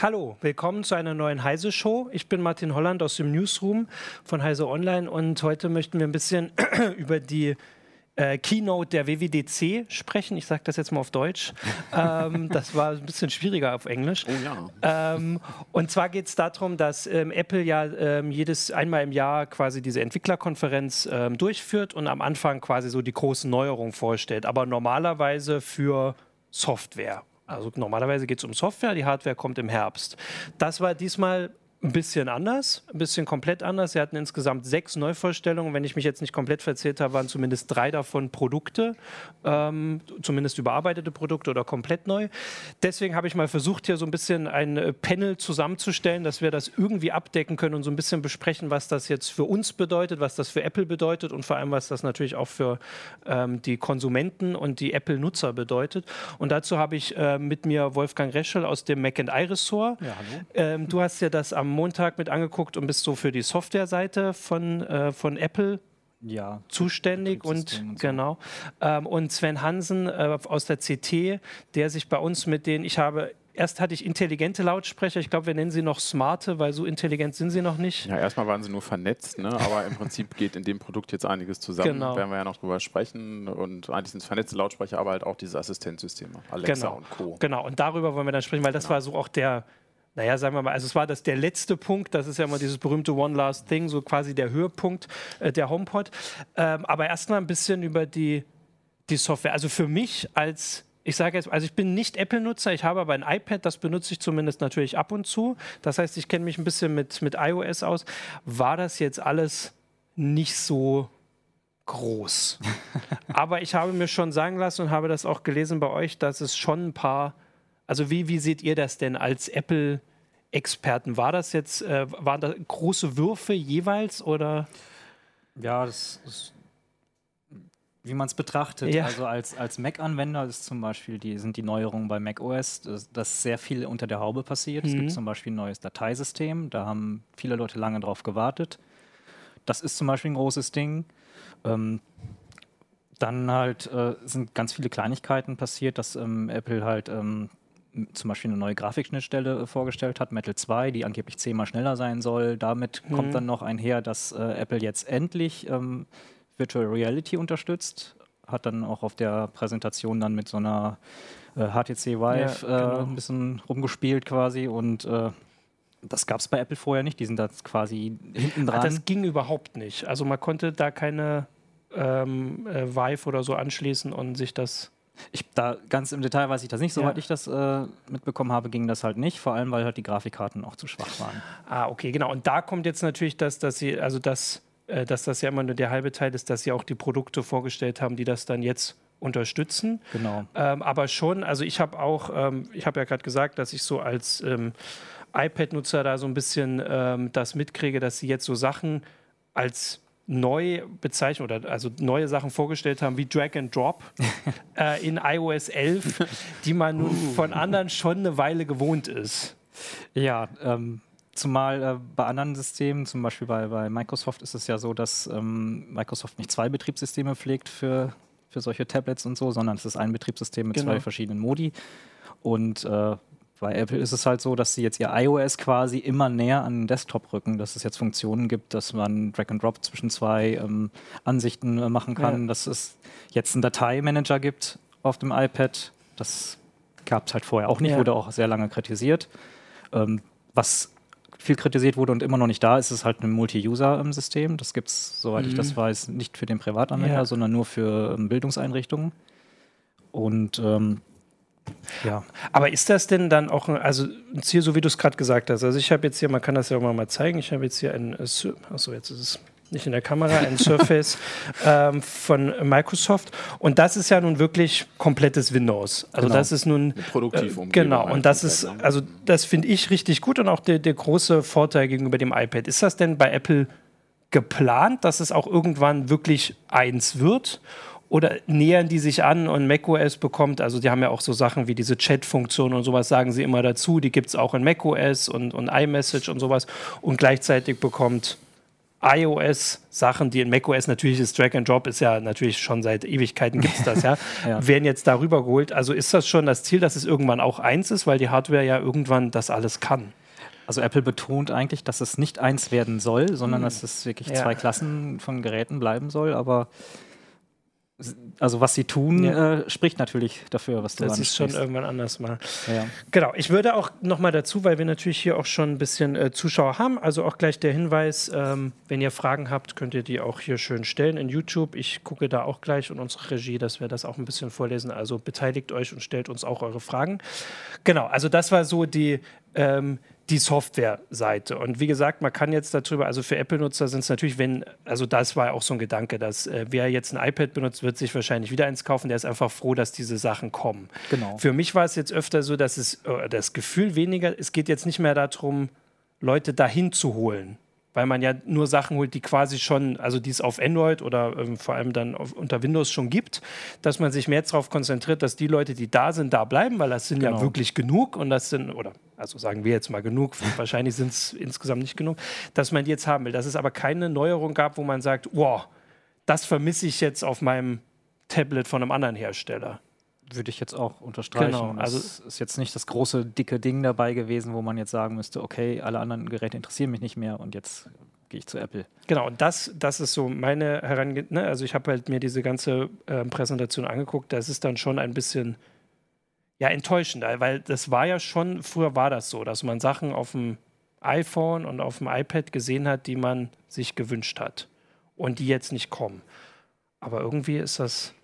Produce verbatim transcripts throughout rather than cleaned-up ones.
Hallo, willkommen zu einer neuen Heise-Show. Ich bin Martin Holland aus dem Newsroom von Heise Online und heute möchten wir ein bisschen über die äh, Keynote der W W D C sprechen. Ich sage das jetzt mal auf Deutsch. ähm, das war ein bisschen schwieriger auf Englisch. Oh ja. Ähm, und zwar geht es darum, dass ähm, Apple ja ähm, jedes einmal im Jahr quasi diese Entwicklerkonferenz ähm, durchführt und am Anfang quasi so die großen Neuerungen vorstellt. Aber normalerweise für Software. Also normalerweise geht es um Software, die Hardware kommt im Herbst. Das war diesmal ein bisschen anders, ein bisschen komplett anders. Sie hatten insgesamt sechs Neuvorstellungen. Wenn ich mich jetzt nicht komplett verzählt habe, waren zumindest drei davon Produkte, ähm, zumindest überarbeitete Produkte oder komplett neu. Deswegen habe ich mal versucht, hier so ein bisschen ein Panel zusammenzustellen, dass wir das irgendwie abdecken können und so ein bisschen besprechen, was das jetzt für uns bedeutet, was das für Apple bedeutet und vor allem, was das natürlich auch für ähm, die Konsumenten und die Apple-Nutzer bedeutet. Und dazu habe ich äh, mit mir Wolfgang Reschel aus dem Mac and I-Ressort. Ja, hallo. Ähm, du hast ja das am Montag mit angeguckt und bist so für die Softwareseite von, äh, von Apple ja, zuständig und, und so. genau. Ähm, und Sven Hansen äh, aus der C T, der sich bei uns mit den, ich habe, erst hatte ich intelligente Lautsprecher, ich glaube, wir nennen sie noch smarte, weil so intelligent sind sie noch nicht. Ja, erstmal waren sie nur vernetzt, ne? Aber im Prinzip geht in dem Produkt jetzt einiges zusammen. Genau. Werden wir ja noch drüber sprechen. Und eigentlich sind es vernetzte Lautsprecher, aber halt auch diese Assistenzsysteme, Alexa Genau. und Co. Genau, und darüber wollen wir dann sprechen, weil das Genau. war so auch der, naja, sagen wir mal, also es war das der letzte Punkt, das ist ja immer dieses berühmte One Last Thing, so quasi der Höhepunkt äh, der HomePod. Ähm, aber erstmal ein bisschen über die, die Software. Also für mich als, ich sage jetzt, also ich bin nicht Apple-Nutzer, ich habe aber ein iPad, das benutze ich zumindest natürlich ab und zu. Das heißt, ich kenne mich ein bisschen mit, mit iOS aus. War das jetzt alles nicht so groß? Aber ich habe mir schon sagen lassen und habe das auch gelesen bei euch, dass es schon ein paar. Also wie, wie seht ihr das denn als Apple-Experten? War das jetzt, äh, waren da große Würfe jeweils oder? Ja, das ist, wie man es betrachtet. Ja. Also als, als Mac-Anwender ist zum Beispiel die, sind die Neuerungen bei macOS, dass, dass sehr viel unter der Haube passiert. Mhm. Es gibt zum Beispiel ein neues Dateisystem, da haben viele Leute lange drauf gewartet. Das ist zum Beispiel ein großes Ding. Ähm, dann halt äh, sind ganz viele Kleinigkeiten passiert, dass ähm, Apple halt ähm, zum Beispiel eine neue Grafikschnittstelle äh, vorgestellt hat, Metal zwei, die angeblich zehnmal schneller sein soll. Damit Mhm. kommt dann noch einher, dass äh, Apple jetzt endlich ähm, Virtual Reality unterstützt. Hat dann auch auf der Präsentation dann mit so einer äh, H T C Vive Ja, genau. äh, ein bisschen rumgespielt quasi und äh, das gab es bei Apple vorher nicht. Die sind da quasi hinten dran. Ah, das ging überhaupt nicht. Also man konnte da keine ähm, äh, Vive oder so anschließen und sich das. Ich, da ganz im Detail weiß ich das nicht. Soweit Ja. ich das äh, mitbekommen habe, ging das halt nicht. Vor allem, weil halt die Grafikkarten auch zu schwach waren. Ah, okay, genau. Und da kommt jetzt natürlich das, dass sie, also das, äh, dass das ja immer nur der halbe Teil ist, dass sie auch die Produkte vorgestellt haben, die das dann jetzt unterstützen. Genau. Ähm, aber schon, also ich habe auch, ähm, ich habe ja gerade gesagt, dass ich so als ähm, iPad-Nutzer da so ein bisschen ähm, das mitkriege, dass sie jetzt so Sachen als neu bezeichnen oder also neue Sachen vorgestellt haben wie Drag and Drop äh, in iOS elf, die man nun Uh. von anderen schon eine Weile gewohnt ist. Ja, ähm, zumal äh, bei anderen Systemen, zum Beispiel bei, bei Microsoft, ist es ja so, dass ähm, Microsoft nicht zwei Betriebssysteme pflegt für, für solche Tablets und so, sondern es ist ein Betriebssystem mit Genau. zwei verschiedenen Modi. Und äh, bei Apple ist es halt so, dass sie jetzt ihr iOS quasi immer näher an den Desktop rücken, dass es jetzt Funktionen gibt, dass man Drag and Drop zwischen zwei ähm, Ansichten äh, machen kann, Ja. dass es jetzt einen Dateimanager gibt auf dem iPad. Das gab es halt vorher auch nicht, Ja. wurde auch sehr lange kritisiert. Ähm, was viel kritisiert wurde und immer noch nicht da ist, ist halt ein Multi-User-System. Das gibt es, soweit Mhm. ich das weiß, nicht für den Privatanwender, Ja. sondern nur für ähm, Bildungseinrichtungen. Und ähm, ja. Aber ist das denn dann auch, ein- also ein Ziel, so wie du es gerade gesagt hast? Also ich habe jetzt hier, man kann das ja auch mal, mal zeigen, ich habe jetzt hier ein, äh, Sur- achso, jetzt ist es nicht in der Kamera, ein Surface ähm, von Microsoft und das ist ja nun wirklich komplettes Windows. Also Genau. das ist nun, Eine Produktivumgebung genau, halt und das komplett, ist, ne? also das finde ich richtig gut und auch der, der große Vorteil gegenüber dem iPad. Ist das denn bei Apple geplant, dass es auch irgendwann wirklich eins wird? Oder nähern die sich an und macOS bekommt, also die haben ja auch so Sachen wie diese Chat-Funktion und sowas, sagen sie immer dazu, die gibt es auch in macOS und, und iMessage und sowas und gleichzeitig bekommt iOS-Sachen, die in macOS natürlich ist, Drag and Drop ist ja natürlich schon seit Ewigkeiten gibt es das, ja, Ja. werden jetzt darüber geholt. Also ist das schon das Ziel, dass es irgendwann auch eins ist, weil die Hardware ja irgendwann das alles kann. Also Apple betont eigentlich, dass es nicht eins werden soll, sondern Hm. dass es wirklich Ja. zwei Klassen von Geräten bleiben soll, aber s- also was sie tun, Ja. äh, spricht natürlich dafür, was du Das ist schon ansprichst. irgendwann anders mal. Ja. Genau, ich würde auch nochmal dazu, weil wir natürlich hier auch schon ein bisschen äh, Zuschauer haben, also auch gleich der Hinweis, ähm, wenn ihr Fragen habt, könnt ihr die auch hier schön stellen in YouTube. Ich gucke da auch gleich und unsere Regie, dass wir das auch ein bisschen vorlesen. Also beteiligt euch und stellt uns auch eure Fragen. Genau, also das war so die, ähm, die Software-Seite. Und wie gesagt, man kann jetzt darüber, also für Apple-Nutzer sind es natürlich, wenn, also das war auch so ein Gedanke, dass äh, wer jetzt ein iPad benutzt, wird sich wahrscheinlich wieder eins kaufen, der ist einfach froh, dass diese Sachen kommen. Genau. Für mich war es jetzt öfter so, dass es äh, das Gefühl weniger, es geht jetzt nicht mehr darum, Leute dahin zu holen, weil man ja nur Sachen holt, die quasi schon, also die es auf Android oder ähm, vor allem dann auf, unter Windows schon gibt, dass man sich mehr darauf konzentriert, dass die Leute, die da sind, da bleiben, weil das sind ja Genau. wirklich genug und das sind, oder also sagen wir jetzt mal genug, wahrscheinlich sind es insgesamt nicht genug, dass man die jetzt haben will. Dass es aber keine Neuerung gab, wo man sagt, wow, das vermisse ich jetzt auf meinem Tablet von einem anderen Hersteller. Würde ich jetzt auch unterstreichen. Genau, also- es ist jetzt nicht das große, dicke Ding dabei gewesen, wo man jetzt sagen müsste, okay, alle anderen Geräte interessieren mich nicht mehr und jetzt gehe ich zu Apple. Genau, und das, das ist so meine Herangehensweise. Ne? Also ich habe halt mir diese ganze ähm, Präsentation angeguckt, das ist dann schon ein bisschen ja, enttäuschend, weil das war ja schon, früher war das so, dass man Sachen auf dem iPhone und auf dem iPad gesehen hat, die man sich gewünscht hat und die jetzt nicht kommen. Aber irgendwie ist das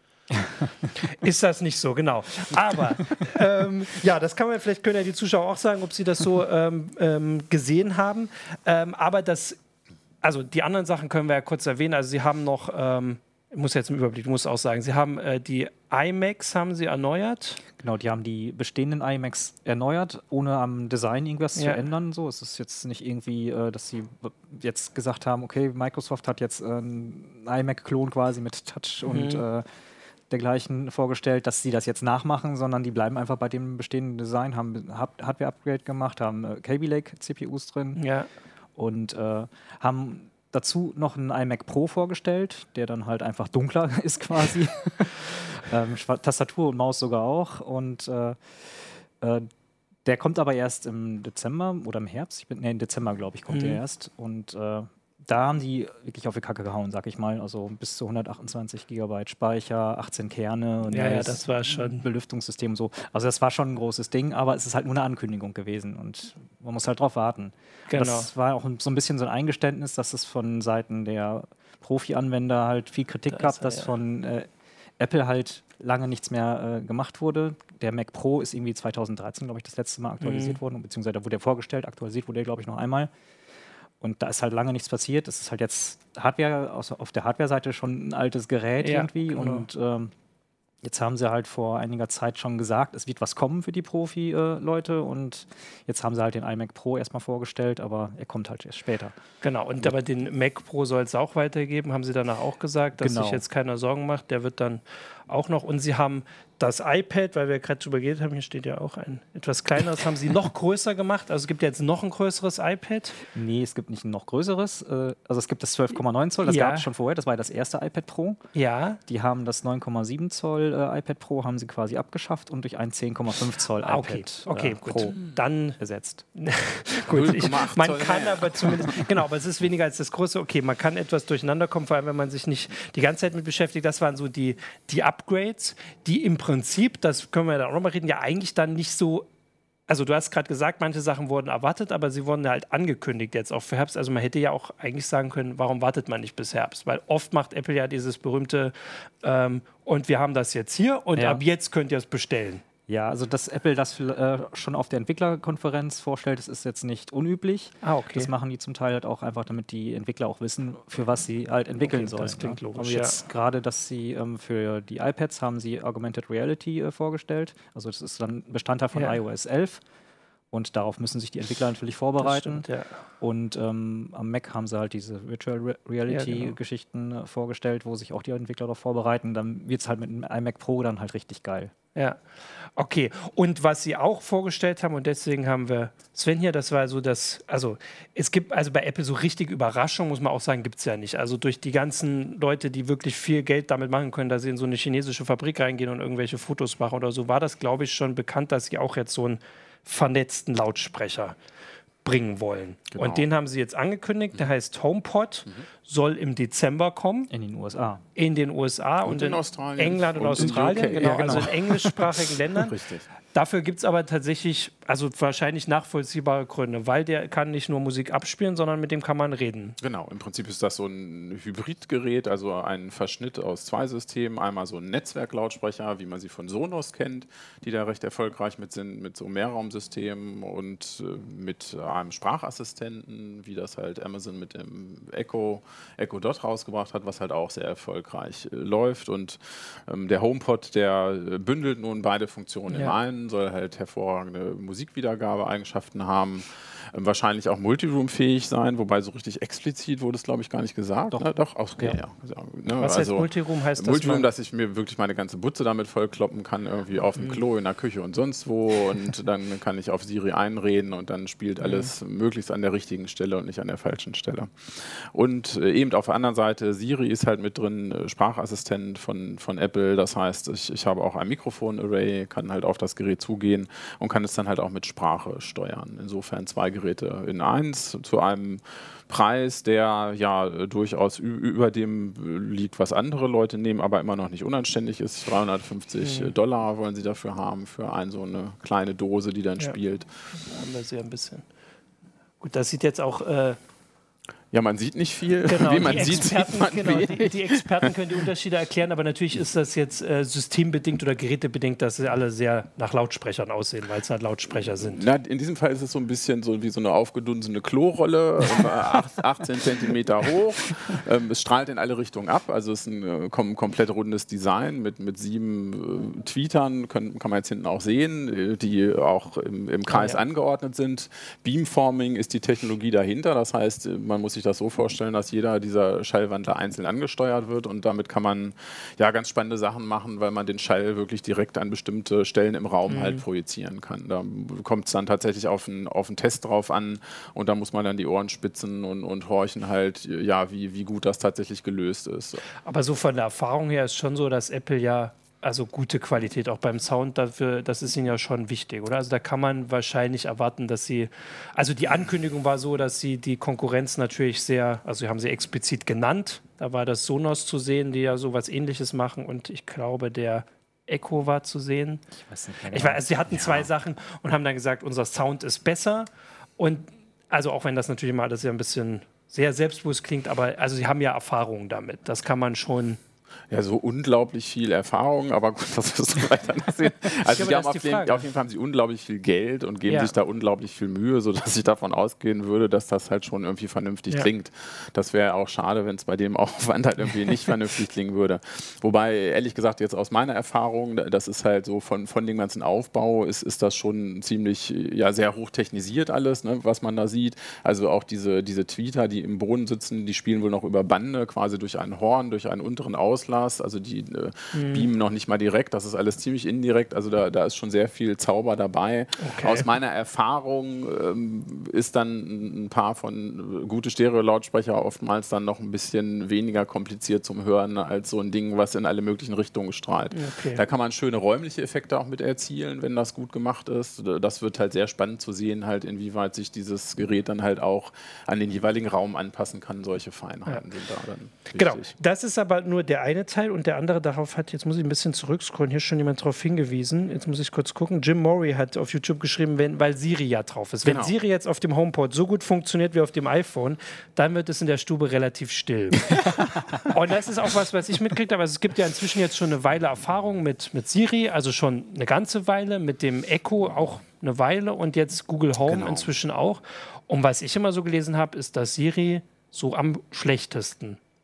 ist das nicht so, genau. Aber ähm, ja, das kann man, vielleicht können ja die Zuschauer auch sagen, ob sie das so ähm, ähm, gesehen haben. Ähm, aber das, also die anderen Sachen können wir ja kurz erwähnen. Also sie haben noch, ähm, ich muss jetzt im Überblick, ich muss auch sagen, sie haben äh, die iMacs haben sie erneuert. Genau, die haben die bestehenden iMacs erneuert, ohne am Design irgendwas Ja. zu ändern. So, es ist jetzt nicht irgendwie, äh, dass sie b- jetzt gesagt haben, okay, Microsoft hat jetzt äh, einen iMac-Klon quasi mit Touch und äh, dergleichen vorgestellt, dass sie das jetzt nachmachen, sondern die bleiben einfach bei dem bestehenden Design, haben Hard- Hardware-Upgrade gemacht, haben äh, Kaby Lake-C P Us drin Ja. und äh, haben dazu noch einen iMac Pro vorgestellt, der dann halt einfach dunkler ist quasi. ähm, Schwa- Tastatur und Maus sogar auch. Und äh, äh, der kommt aber erst im Dezember oder im Herbst. Ich bin, nee, im Dezember, glaube ich, kommt Mhm. der erst. Und äh, da haben die wirklich auf die Kacke gehauen, sag ich mal. Also bis zu hundertachtundzwanzig Gigabyte Speicher, achtzehn Kerne. und Ja, ja, neues das war schon- Belüftungssystem und so. Also das war schon ein großes Ding, aber es ist halt nur eine Ankündigung gewesen und man muss halt drauf warten. Genau. Das war auch so ein bisschen so ein Eingeständnis, dass es von Seiten der Profi-Anwender halt viel Kritik Das, gab, dass ja. von äh, Apple halt lange nichts mehr äh, gemacht wurde. Der Mac Pro ist irgendwie zweitausenddreizehn, glaube ich, das letzte Mal aktualisiert Mhm. worden, beziehungsweise da wurde er vorgestellt, aktualisiert wurde er, glaube ich, noch einmal. Und da ist halt lange nichts passiert. Es ist halt jetzt Hardware, aus, auf der Hardware-Seite schon ein altes Gerät Ja, irgendwie. genau. Und ähm, jetzt haben sie halt vor einiger Zeit schon gesagt, es wird was kommen für die Profi-Leute. Und jetzt haben sie halt den iMac Pro erstmal vorgestellt, aber er kommt halt erst später. Genau, und aber den Mac Pro soll es auch weitergeben, haben sie danach auch gesagt, dass Genau. sich jetzt keiner Sorgen macht. Der wird dann auch noch, und sie haben das iPad, weil wir gerade drüber geredet haben, hier steht ja auch ein etwas kleineres, haben sie noch größer gemacht. Also es gibt jetzt noch ein größeres iPad. Nee, es gibt nicht ein noch größeres. Äh, also es gibt das zwölf Komma neun Zoll, das Ja. gab es schon vorher, das war ja das erste iPad Pro. Ja. Die haben das neun Komma sieben Zoll äh, iPad Pro haben sie quasi abgeschafft und durch ein zehn Komma fünf Zoll Ah, okay, iPad okay, äh, gut. Pro Dann ersetzt. gut, ich, null Komma acht man Zoll kann mehr. aber zumindest, genau, aber es ist weniger als das große, okay, man kann etwas durcheinander kommen, vor allem wenn man sich nicht die ganze Zeit mit beschäftigt. Das waren so die, die Upgrades, die im Prinzip, das können wir da auch nochmal reden, ja eigentlich dann nicht so, also du hast gerade gesagt, manche Sachen wurden erwartet, aber sie wurden halt angekündigt jetzt auch für Herbst. Also man hätte ja auch eigentlich sagen können, warum wartet man nicht bis Herbst? Weil oft macht Apple ja dieses berühmte ähm, und wir haben das jetzt hier und Ja. ab jetzt könnt ihr es bestellen. Ja, also dass Apple das äh, schon auf der Entwicklerkonferenz vorstellt, das ist jetzt nicht unüblich. Ah, okay. Das machen die zum Teil halt auch einfach, damit die Entwickler auch wissen, für was sie halt entwickeln Okay, sollen. das klingt ne? logisch, Also jetzt gerade, dass sie ähm, für die iPads haben sie Augmented Reality äh, vorgestellt. Also das ist dann Bestandteil von Ja. i O S elf. Und darauf müssen sich die Entwickler natürlich vorbereiten. Das stimmt, ja. Und ähm, am Mac haben sie halt diese Virtual Re Ja, genau. Reality-Geschichten äh, vorgestellt, wo sich auch die Entwickler darauf vorbereiten. Dann wird es halt mit dem iMac Pro dann halt richtig geil. Ja. Okay, und was sie auch vorgestellt haben, und deswegen haben wir Sven hier, das war so das, also es gibt, also bei Apple so richtig Überraschung, muss man auch sagen, gibt es ja nicht. Also durch die ganzen Leute, die wirklich viel Geld damit machen können, dass sie in so eine chinesische Fabrik reingehen und irgendwelche Fotos machen oder so, war das, glaube ich, schon bekannt, dass sie auch jetzt so einen vernetzten Lautsprecher bringen wollen. Genau. Und den haben sie jetzt angekündigt, der heißt HomePod, mhm. soll im Dezember kommen. In den U S A. In den U S A und, und in, in Australien. England und, und Australien, in genau, ja, genau, also in englischsprachigen Ländern. Richtig. Dafür gibt es aber tatsächlich, also wahrscheinlich nachvollziehbare Gründe, weil der kann nicht nur Musik abspielen, sondern mit dem kann man reden. Genau, im Prinzip ist das so ein Hybridgerät, also ein Verschnitt aus zwei Systemen. Einmal so ein Netzwerklautsprecher, wie man sie von Sonos kennt, die da recht erfolgreich mit sind, mit so Mehrraumsystemen und äh, mit einem Sprachassistenten, wie das halt Amazon mit dem Echo, Echo Dot rausgebracht hat, was halt auch sehr erfolgreich äh, läuft. Und ähm, der HomePod, der äh, bündelt nun beide Funktionen ja. im einen, soll halt hervorragende Musikwiedergabeeigenschaften haben, ähm, wahrscheinlich auch Multiroom-fähig sein, wobei so richtig explizit wurde es, glaube ich, gar nicht gesagt. Doch, ne? Doch, okay, ja. ja. Ne? Was also, heißt Multiroom? Heißt Multiroom, das dass ich mir wirklich meine ganze Butze damit vollkloppen kann, irgendwie auf dem mhm. Klo, in der Küche und sonst wo, und dann kann ich auf Siri einreden und dann spielt alles mhm. möglichst an der richtigen Stelle und nicht an der falschen Stelle. Und äh, eben auf der anderen Seite, Siri ist halt mit drin, äh, Sprachassistent von, von Apple, das heißt, ich, ich habe auch ein Mikrofon-Array, kann halt auf das Gerät zugehen und kann es dann halt auch mit Sprache steuern. Insofern zwei Geräte in eins zu einem Preis, der ja durchaus über dem liegt, was andere Leute nehmen, aber immer noch nicht unanständig ist. dreihundertfünfzig mhm. Dollar wollen sie dafür haben, für ein, so eine kleine Dose, die dann ja. spielt. Da haben wir sie ein bisschen. Gut, das sieht jetzt auch... Äh Ja, man sieht nicht viel. Genau, Wie man die, sieht, Experten, sieht man genau die, die Experten können die Unterschiede erklären, aber natürlich ist das jetzt äh, systembedingt oder gerätebedingt, dass sie alle sehr nach Lautsprechern aussehen, weil es halt Lautsprecher sind. Na, in diesem Fall ist es so ein bisschen so wie so eine aufgedunsene Klorolle, achtzehn Zentimeter hoch. Ähm, es strahlt in alle Richtungen ab, also es ist ein äh, kom komplett rundes Design mit, mit sieben äh, Tweetern, können, kann man jetzt hinten auch sehen, die auch im, im Kreis ah, ja. angeordnet sind. Beamforming ist die Technologie dahinter, das heißt, man muss sich das so vorstellen, dass jeder dieser Schallwandler einzeln angesteuert wird und damit kann man ja ganz spannende Sachen machen, weil man den Schall wirklich direkt an bestimmte Stellen im Raum mhm. halt projizieren kann. Da kommt es dann tatsächlich auf einen auf einen Test drauf an und da muss man dann die Ohren spitzen und, und horchen halt, ja, wie, wie gut das tatsächlich gelöst ist. Aber so von der Erfahrung her ist schon so, dass Apple ja also gute Qualität auch beim Sound, dafür, das ist ihnen ja schon wichtig, oder? Also da kann man wahrscheinlich erwarten, dass sie, also die Ankündigung war so, dass sie die Konkurrenz natürlich sehr, also haben sie explizit genannt, da war das Sonos zu sehen, die ja sowas Ähnliches machen und ich glaube, der Echo war zu sehen. Ich weiß nicht mehr. Ich weiß, also sie hatten ja. zwei Sachen und haben dann gesagt, unser Sound ist besser und also auch wenn das natürlich immer alles ja ein bisschen sehr selbstbewusst klingt, aber also sie haben ja Erfahrungen damit, das kann man schon... Ja, so unglaublich viel Erfahrung, aber gut, das wirst du weiter nicht sehen. Also die haben auf, den, auf jeden Fall haben sie unglaublich viel Geld und geben ja. sich da unglaublich viel Mühe, sodass ich davon ausgehen würde, dass das halt schon irgendwie vernünftig ja. klingt. Das wäre auch schade, wenn es bei dem Aufwand halt irgendwie nicht vernünftig klingen würde. Wobei, ehrlich gesagt, jetzt aus meiner Erfahrung, das ist halt so von, von dem ganzen Aufbau, ist, ist das schon ziemlich, ja, sehr hoch technisiert alles, ne, was man da sieht. Also auch diese, diese Tweeter, die im Boden sitzen, die spielen wohl noch über Bande, quasi durch ein Horn, durch einen unteren Auslass. Also die äh, mhm. beamen noch nicht mal direkt, das ist alles ziemlich indirekt, also da, da ist schon sehr viel Zauber dabei. Okay. Aus meiner Erfahrung ähm, ist dann ein paar von äh, gute Stereo-Lautsprecher oftmals dann noch ein bisschen weniger kompliziert zum Hören als so ein Ding, was in alle möglichen Richtungen strahlt. Okay. Da kann man schöne räumliche Effekte auch mit erzielen, wenn das gut gemacht ist. Das wird halt sehr spannend zu sehen, halt inwieweit sich dieses Gerät dann halt auch an den jeweiligen Raum anpassen kann. Solche Feinheiten ja. sind da dann wichtig. Genau, das ist aber nur der eine Teil und der andere darauf hat, jetzt muss ich ein bisschen zurückscrollen, hier ist schon jemand darauf hingewiesen, jetzt muss ich kurz gucken, Jim Murray hat auf YouTube geschrieben, wenn, weil Siri ja drauf ist. Genau. Wenn Siri jetzt auf dem HomePod so gut funktioniert wie auf dem iPhone, dann wird es in der Stube relativ still. Und das ist auch was, was ich mitkriege, aber es gibt ja inzwischen jetzt schon eine Weile Erfahrung mit, mit Siri, also schon eine ganze Weile, mit dem Echo auch eine Weile und jetzt Google Home genau. inzwischen auch. Und was ich immer so gelesen habe, ist, dass Siri so am schlechtesten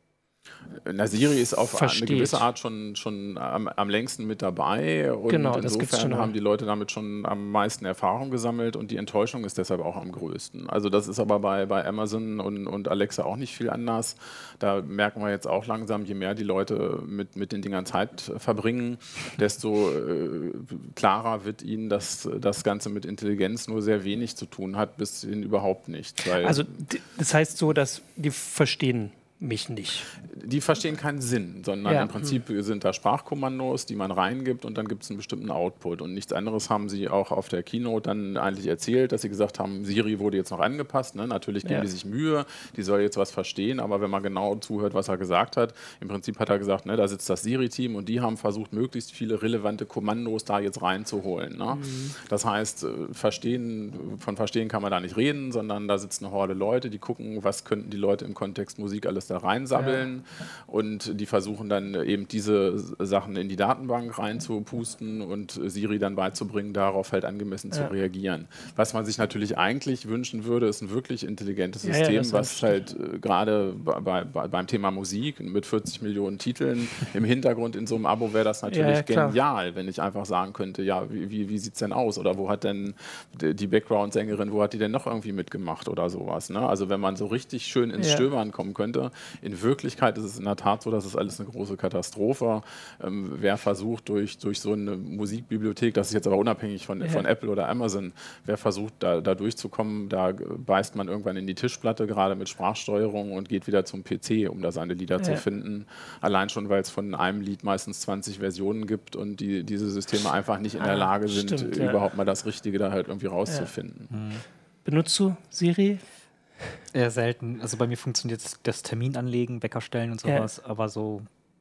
Na, Siri ist auf versteht. eine gewisse Art schon, schon am, am längsten mit dabei und genau, insofern haben die Leute damit schon am meisten Erfahrung gesammelt und die Enttäuschung ist deshalb auch am größten. Also das ist aber bei, bei Amazon und, und Alexa auch nicht viel anders. Da merken wir jetzt auch langsam, je mehr die Leute mit, mit den Dingern Zeit verbringen, desto äh, klarer wird ihnen, dass das Ganze mit Intelligenz nur sehr wenig zu tun hat, bis hin überhaupt nicht. Weil also das heißt so, dass die verstehen mich nicht. Die verstehen keinen Sinn, sondern ja. im Prinzip hm. sind da Sprachkommandos, die man reingibt und dann gibt es einen bestimmten Output. Und nichts anderes haben sie auch auf der Keynote dann eigentlich erzählt, dass sie gesagt haben, Siri wurde jetzt noch angepasst. Ne? Natürlich geben ja. die sich Mühe, die soll jetzt was verstehen, aber wenn man genau zuhört, was er gesagt hat, im Prinzip hat er gesagt, ne, da sitzt das Siri-Team und die haben versucht, möglichst viele relevante Kommandos da jetzt reinzuholen. Ne? Mhm. Das heißt, verstehen, von Verstehen kann man da nicht reden, sondern da sitzt eine Horde Leute, die gucken, was könnten die Leute im Kontext Musik alles da reinsabbeln ja. und die versuchen dann eben diese Sachen in die Datenbank reinzupusten und Siri dann beizubringen, darauf halt angemessen ja. zu reagieren. Was man sich natürlich eigentlich wünschen würde, ist ein wirklich intelligentes ja, System, ja, was halt äh, gerade bei, bei, beim Thema Musik mit vierzig Millionen Titeln im Hintergrund in so einem Abo wäre das natürlich ja, ja, genial, wenn ich einfach sagen könnte, ja, wie, wie, wie sieht es denn aus oder wo hat denn die Background-Sängerin, wo hat die denn noch irgendwie mitgemacht oder sowas. Ne? Also wenn man so richtig schön ins ja. Stöbern kommen könnte. In Wirklichkeit ist es in der Tat so, dass es alles eine große Katastrophe. Ähm, wer versucht durch, durch so eine Musikbibliothek, das ist jetzt aber unabhängig von, ja. von Apple oder Amazon, wer versucht da, da durchzukommen, da beißt man irgendwann in die Tischplatte, gerade mit Sprachsteuerung und geht wieder zum P C, um da seine Lieder ja. zu finden. Allein schon, weil es von einem Lied meistens zwanzig Versionen gibt und die, diese Systeme einfach nicht in der Lage sind, Stimmt, ja. überhaupt mal das Richtige da halt irgendwie rauszufinden. Ja. Mhm. Benutzt du Siri? Eher selten. Also bei mir funktioniert das Termin anlegen, Wecker stellen und sowas, ja. aber so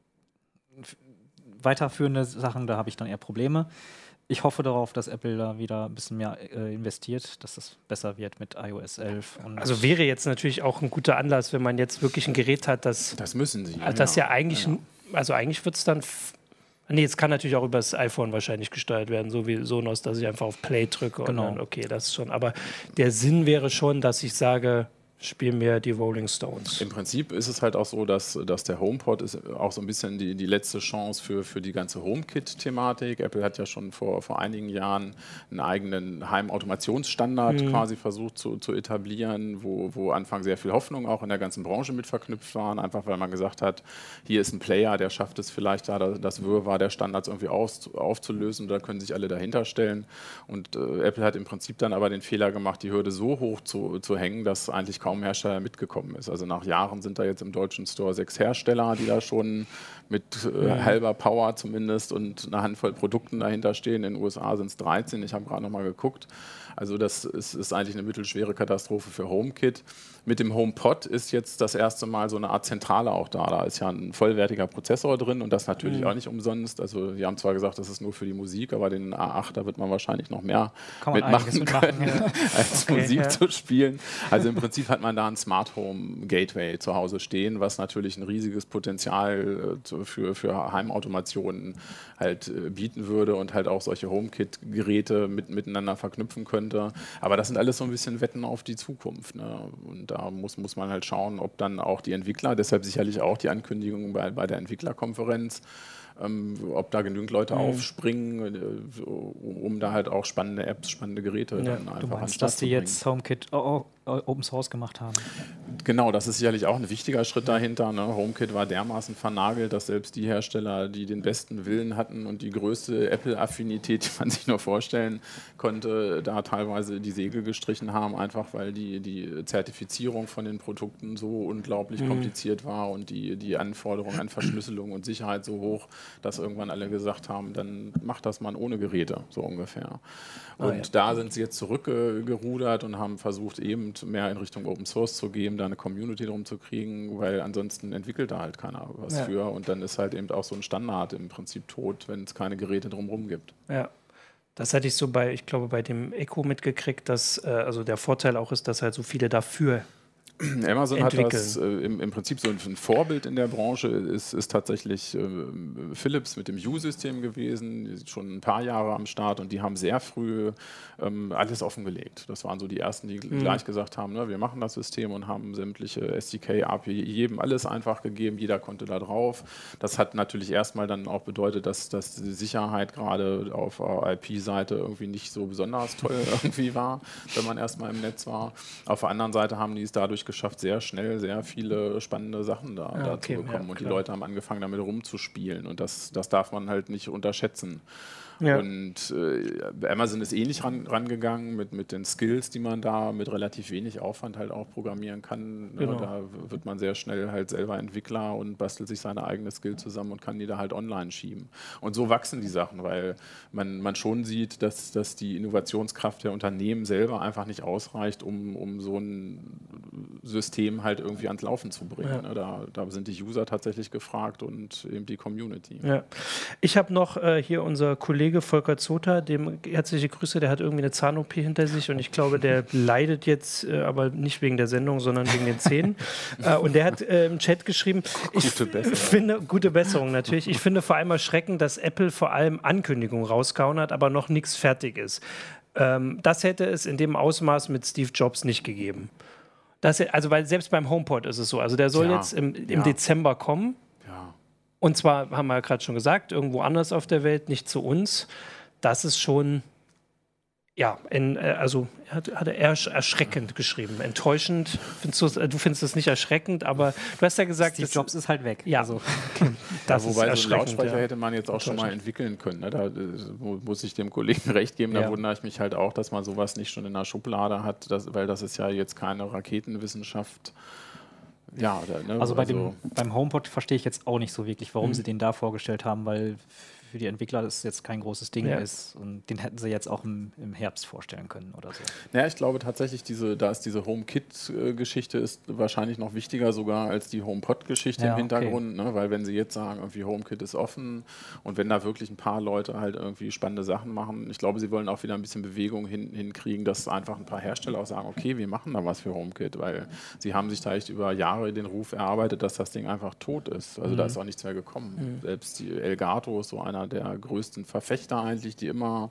weiterführende Sachen, da habe ich dann eher Probleme. Ich hoffe darauf, dass Apple da wieder ein bisschen mehr äh, investiert, dass das besser wird mit i O S elf. Und also wäre jetzt natürlich auch ein guter Anlass, wenn man jetzt wirklich ein Gerät hat, das... Das müssen sie. Also das ja, ja eigentlich... Ja. Also eigentlich wird es dann... Nee, es kann natürlich auch über das iPhone wahrscheinlich gesteuert werden, so wie Sonos, dass ich einfach auf Play drücke genau. und dann, okay, das ist schon. Aber der Sinn wäre schon, dass ich sage, spiel mir die Rolling Stones. Im Prinzip ist es halt auch so, dass, dass der HomePod ist auch so ein bisschen die, die letzte Chance für, für die ganze HomeKit-Thematik. Apple hat ja schon vor, vor einigen Jahren einen eigenen Heimautomationsstandard mhm. quasi versucht zu, zu etablieren, wo, wo Anfang sehr viel Hoffnung auch in der ganzen Branche mit verknüpft waren, einfach weil man gesagt hat, hier ist ein Player, der schafft es vielleicht da, das Wirrwarr der Standards irgendwie auf, aufzulösen, da können sich alle dahinter stellen. Und äh, Apple hat im Prinzip dann aber den Fehler gemacht, die Hürde so hoch zu, zu hängen, dass eigentlich kaum Hersteller mitgekommen ist. Also nach Jahren sind da jetzt im deutschen Store sechs Hersteller, die da schon mit äh, ja. halber Power zumindest und einer Handvoll Produkten dahinter stehen. In den U S A sind es dreizehn, ich habe gerade noch mal geguckt. Also das ist, ist eigentlich eine mittelschwere Katastrophe für HomeKit. Mit dem HomePod ist jetzt das erste Mal so eine Art Zentrale auch da. Da ist ja ein vollwertiger Prozessor drin und das natürlich mhm. auch nicht umsonst. Also die haben zwar gesagt, das ist nur für die Musik, aber den A acht, da wird man wahrscheinlich noch mehr mitmachen können, mitmachen, ja. als okay, Musik ja. zu spielen. Also im Prinzip hat man da ein Smart Home Gateway zu Hause stehen, was natürlich ein riesiges Potenzial äh, für, für Heimautomationen halt äh, bieten würde und halt auch solche HomeKit-Geräte mit, miteinander verknüpfen könnte. Aber das sind alles so ein bisschen Wetten auf die Zukunft. Ne? Und da muss, muss man halt schauen, ob dann auch die Entwickler, deshalb sicherlich auch die Ankündigung bei, bei der Entwicklerkonferenz, ähm, ob da genügend Leute mhm. aufspringen, äh, um da halt auch spannende Apps, spannende Geräte ja. dann einfach Du meinst, dass die jetzt HomeKit oh, oh, Open Source gemacht haben? Genau, das ist sicherlich auch ein wichtiger Schritt dahinter. Ne? HomeKit war dermaßen vernagelt, dass selbst die Hersteller, die den besten Willen hatten und die größte Apple-Affinität, die man sich nur vorstellen konnte, da teilweise die Segel gestrichen haben, einfach weil die, die Zertifizierung von den Produkten so unglaublich mhm. kompliziert war und die, die Anforderungen an Verschlüsselung und Sicherheit so hoch, dass irgendwann alle gesagt haben, dann macht das man ohne Geräte, so ungefähr. Und oh ja. da sind sie jetzt zurückgerudert und haben versucht, eben mehr in Richtung Open Source zu gehen, da eine Community drum zu kriegen, weil ansonsten entwickelt da halt keiner was ja. für und dann ist halt eben auch so ein Standard im Prinzip tot, wenn es keine Geräte drumherum gibt. Ja, das hatte ich so bei, ich glaube, bei dem Echo mitgekriegt, dass äh, also der Vorteil auch ist, dass halt so viele dafür Amazon entwickeln. Hat das äh, im, im Prinzip so ein, ein Vorbild in der Branche, ist, ist tatsächlich äh, Philips mit dem Hue-System gewesen, die sind schon ein paar Jahre am Start und die haben sehr früh ähm, alles offengelegt. Das waren so die ersten, die mhm. gleich gesagt haben, ne, wir machen das System und haben sämtliche S D K, A P I, jedem alles einfach gegeben, jeder konnte da drauf. Das hat natürlich erstmal dann auch bedeutet, dass, dass die Sicherheit gerade auf der I P-Seite irgendwie nicht so besonders toll irgendwie war, wenn man erstmal im Netz war. Auf der anderen Seite haben die es dadurch geschafft, sehr schnell sehr viele spannende Sachen da, ah, dazu okay, bekommen. Ja, und die Leute haben angefangen, damit rumzuspielen. Und das, das darf man halt nicht unterschätzen. Ja. Und äh, Amazon ist ähnlich ran, rangegangen mit, mit den Skills, die man da mit relativ wenig Aufwand halt auch programmieren kann. Genau. Da wird man sehr schnell halt selber Entwickler und bastelt sich seine eigene Skill zusammen und kann die da halt online schieben. Und so wachsen die Sachen, weil man, man schon sieht, dass, dass die Innovationskraft der Unternehmen selber einfach nicht ausreicht, um, um so ein System halt irgendwie ans Laufen zu bringen. Ja. Da, da sind die User tatsächlich gefragt und eben die Community. Ja. Ich habe noch äh, hier unser Kollege Volker Zota, dem herzliche Grüße, der hat irgendwie eine Zahn-O P hinter sich und ich glaube, der leidet jetzt, äh, aber nicht wegen der Sendung, sondern wegen den Zähnen. äh, und der hat äh, im Chat geschrieben, ich gute Besserung. finde, gute Besserung natürlich, ich finde vor allem erschreckend, dass Apple vor allem Ankündigungen rausgehauen hat, aber noch nichts fertig ist. Ähm, das hätte es in dem Ausmaß mit Steve Jobs nicht gegeben. Das, also, weil selbst beim HomePod ist es so, also der soll ja, jetzt im, im ja. Dezember kommen. Und zwar, haben wir ja gerade schon gesagt, irgendwo anders auf der Welt, nicht zu uns. Das ist schon, ja, in, also hat, hat er eher erschreckend geschrieben. Enttäuschend, findest du, du findest es nicht erschreckend, aber du hast ja gesagt, Steve Jobs ist halt weg. Ja, also. das ja, wobei ist so einen Lautsprecher ja. hätte man jetzt auch schon mal entwickeln können. Ne? Da muss ich dem Kollegen recht geben, da ja. wundere ich mich halt auch, dass man sowas nicht schon in der Schublade hat, dass, weil das ist ja jetzt keine Raketenwissenschaft. Ja, oder, ne? Also bei also dem, beim HomePod verstehe ich jetzt auch nicht so wirklich, warum mhm. sie den da vorgestellt haben, weil für die Entwickler das jetzt kein großes Ding ja. ist und den hätten sie jetzt auch im, im Herbst vorstellen können oder so. Naja, ich glaube tatsächlich, diese, da ist diese HomeKit-Geschichte ist wahrscheinlich noch wichtiger sogar als die HomePod-Geschichte ja, im Hintergrund, okay. ne? Weil wenn sie jetzt sagen, irgendwie HomeKit ist offen und wenn da wirklich ein paar Leute halt irgendwie spannende Sachen machen, ich glaube, sie wollen auch wieder ein bisschen Bewegung hin, hinkriegen, dass einfach ein paar Hersteller auch sagen, okay, wir machen da was für HomeKit, weil sie haben sich da echt über Jahre den Ruf erarbeitet, dass das Ding einfach tot ist. Also mhm. da ist auch nichts mehr gekommen. Mhm. Selbst die Elgato ist so einer der größten Verfechter eigentlich, die immer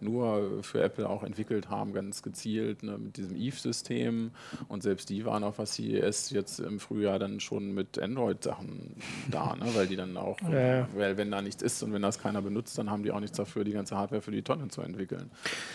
nur für Apple auch entwickelt haben, ganz gezielt, ne, mit diesem Eve-System. Und selbst die waren auf der C E S jetzt im Frühjahr dann schon mit Android-Sachen da, ne, weil die dann auch, ja. weil wenn da nichts ist und wenn das keiner benutzt, dann haben die auch nichts dafür, die ganze Hardware für die Tonne zu entwickeln.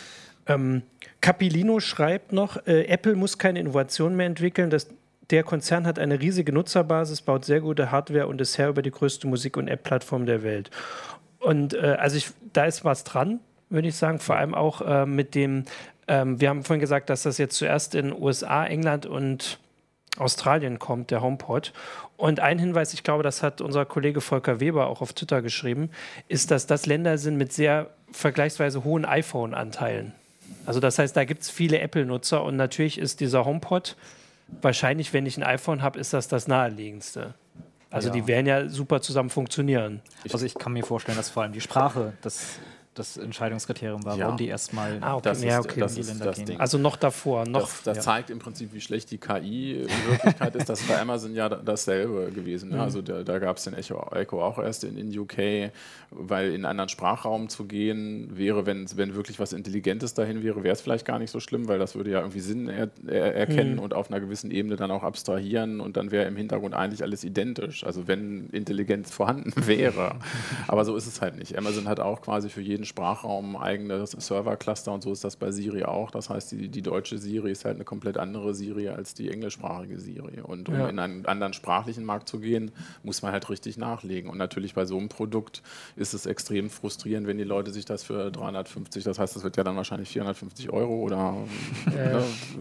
Ähm, Capilino schreibt noch, äh, Apple muss keine Innovation mehr entwickeln, das Der Konzern hat eine riesige Nutzerbasis, baut sehr gute Hardware und ist Herr über die größte Musik- und App-Plattform der Welt. Und äh, also ich, da ist was dran, würde ich sagen, vor allem auch äh, mit dem, ähm, wir haben vorhin gesagt, dass das jetzt zuerst in U S A, England und Australien kommt, der HomePod. Und ein Hinweis, ich glaube, das hat unser Kollege Volker Weber auch auf Twitter geschrieben, ist, dass das Länder sind mit sehr vergleichsweise hohen iPhone-Anteilen. Also das heißt, da gibt es viele Apple-Nutzer und natürlich ist dieser HomePod wahrscheinlich, wenn ich ein iPhone habe, ist das das naheliegendste. Also ja. die werden ja super zusammen funktionieren. Also ich kann mir vorstellen, dass vor allem die Sprache das, das Entscheidungskriterium war, ja. warum die erstmal ah, okay. das ja, ist, okay. das ist das Ding. Also noch davor. Noch, das das ja. zeigt im Prinzip, wie schlecht die K I in Wirklichkeit ist. Das ist bei Amazon ja dasselbe gewesen. Ne? Mhm. Also da, da gab es den Echo, Echo auch erst in, in U K, weil in einen anderen Sprachraum zu gehen wäre, wenn, wenn wirklich was Intelligentes dahin wäre, wäre es vielleicht gar nicht so schlimm, weil das würde ja irgendwie Sinn er, er, erkennen mhm. und auf einer gewissen Ebene dann auch abstrahieren und dann wäre im Hintergrund eigentlich alles identisch. Also wenn Intelligenz vorhanden wäre. Aber so ist es halt nicht. Amazon hat auch quasi für jeden Sprachraum eigenes Server-Cluster und so ist das bei Siri auch. Das heißt, die, die deutsche Siri ist halt eine komplett andere Siri als die englischsprachige Siri. Und um ja. in einen anderen sprachlichen Markt zu gehen, muss man halt richtig nachlegen. Und natürlich bei so einem Produkt ist es extrem frustrierend, wenn die Leute sich das für dreihundertfünfzig, das heißt, das wird ja dann wahrscheinlich vierhundertfünfzig Euro oder ja.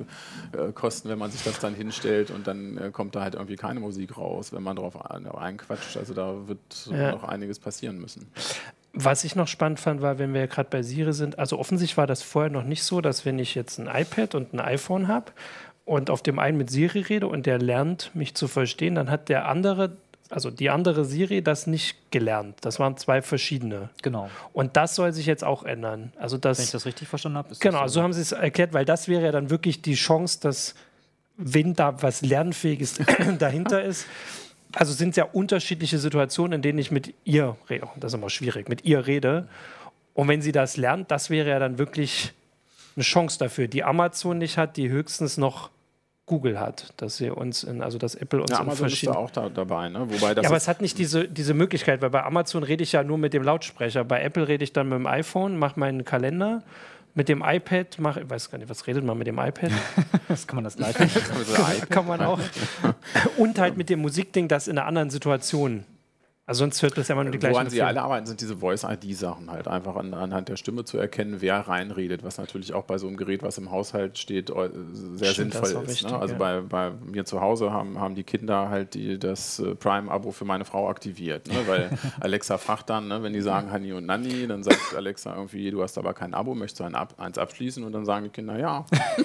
ne, kosten, wenn man sich das dann hinstellt und dann äh, kommt da halt irgendwie keine Musik raus, wenn man drauf einquatscht. Also da wird ja. noch einiges passieren müssen. Was ich noch spannend fand, war, wenn wir ja gerade bei Siri sind, also offensichtlich war das vorher noch nicht so, dass wenn ich jetzt ein iPad und ein iPhone habe und auf dem einen mit Siri rede und der lernt, mich zu verstehen, dann hat der andere, also die andere Siri, das nicht gelernt. Das waren zwei verschiedene. Genau. Und das soll sich jetzt auch ändern. Also das, wenn ich das richtig verstanden habe. Ist genau, das so, so haben sie es erklärt, weil das wäre ja dann wirklich die Chance, dass wenn da was Lernfähiges dahinter ist. Also sind es ja unterschiedliche Situationen, in denen ich mit ihr rede. Das ist immer schwierig, mit ihr rede. Und wenn sie das lernt, das wäre ja dann wirklich eine Chance dafür, die Amazon nicht hat, die höchstens noch Google hat, dass sie uns in, also dass Apple uns ja, in Amazon ist da auch da, dabei, ne? Wobei das ja, aber es hat nicht diese, diese Möglichkeit, weil bei Amazon rede ich ja nur mit dem Lautsprecher, bei Apple rede ich dann mit dem iPhone, mache meinen Kalender, mit dem iPad, mache, ich weiß gar nicht, was redet man mit dem iPad? Das kann man das gleiche. Kann man auch. Und halt mit dem Musikding, das in einer anderen Situation. Also sonst hört das ja immer nur die gleichen. Woran sie alle arbeiten, sind diese Voice-I D-Sachen halt einfach an, anhand der Stimme zu erkennen, wer reinredet, was natürlich auch bei so einem Gerät, was im Haushalt steht, sehr Stimmt, sinnvoll ist. Wichtig, ne? Also ja. bei, bei mir zu Hause haben, haben die Kinder halt die, das Prime-Abo für meine Frau aktiviert, ne? Weil Alexa fragt dann, ne, wenn die sagen Hani und Nanni, dann sagt Alexa irgendwie, du hast aber kein Abo, möchtest du ein Ab eins abschließen? Und dann sagen die Kinder, ja.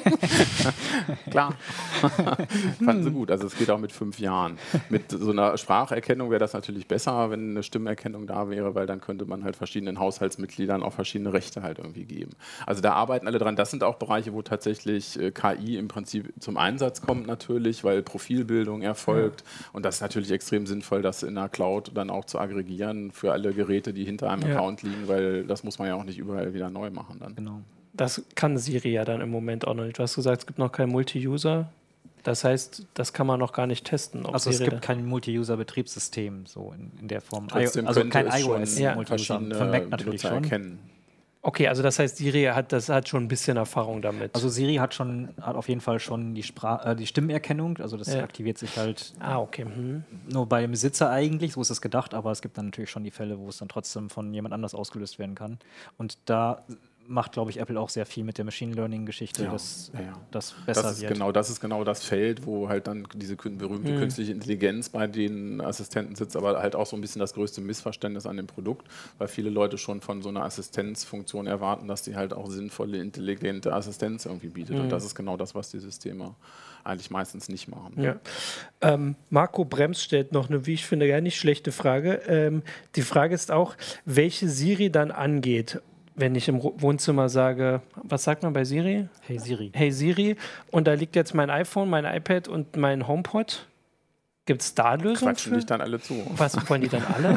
Klar. Fanden sie gut. Also es geht auch mit fünf Jahren. Mit so einer Spracherkennung wäre das natürlich besser, wenn eine Stimmerkennung da wäre, weil dann könnte man halt verschiedenen Haushaltsmitgliedern auch verschiedene Rechte halt irgendwie geben. Also da arbeiten alle dran. Das sind auch Bereiche, wo tatsächlich äh, K I im Prinzip zum Einsatz kommt natürlich, weil Profilbildung erfolgt. Ja. Und das ist natürlich extrem sinnvoll, das in der Cloud dann auch zu aggregieren für alle Geräte, die hinter einem ja. Account liegen, weil das muss man ja auch nicht überall wieder neu machen dann. Genau. Das kann Siri ja dann im Moment auch noch nicht. Du hast gesagt, es gibt noch kein Multi-User. Das heißt, das kann man noch gar nicht testen. Ob also es Siri gibt kein Multi-User-Betriebssystem so in, in der Form. Trotzdem also kein iOS ja. Multi-User von Mac natürlich schon. Erkennen. Okay, also das heißt, Siri hat, das hat schon ein bisschen Erfahrung damit. Also Siri hat schon hat auf jeden Fall schon die, Spra äh, die Stimmerkennung, also das ja. aktiviert sich halt ah, okay. mhm. nur bei dem Besitzer eigentlich, so ist es gedacht, aber es gibt dann natürlich schon die Fälle, wo es dann trotzdem von jemand anders ausgelöst werden kann. Und da macht, glaube ich, Apple auch sehr viel mit der Machine Learning-Geschichte, ja, dass ja, ja. das besser das ist wird. Genau, das ist genau das Feld, wo halt dann diese berühmte mhm. künstliche Intelligenz bei den Assistenten sitzt, aber halt auch so ein bisschen das größte Missverständnis an dem Produkt, weil viele Leute schon von so einer Assistenzfunktion erwarten, dass die halt auch sinnvolle, intelligente Assistenz irgendwie bietet. Mhm. Und das ist genau das, was die Systeme eigentlich meistens nicht machen. Ja. Ähm, Marco Brems stellt noch eine, wie ich finde, gar nicht schlechte Frage. Ähm, die Frage ist auch, welche Siri dann angeht. Wenn ich im Wohnzimmer sage, was sagt man bei Siri? Hey Siri. Hey Siri. Und da liegt jetzt mein iPhone, mein iPad und mein HomePod. Gibt es da Lösungen? Quatschen dich dann alle zu. Was wollen die dann alle?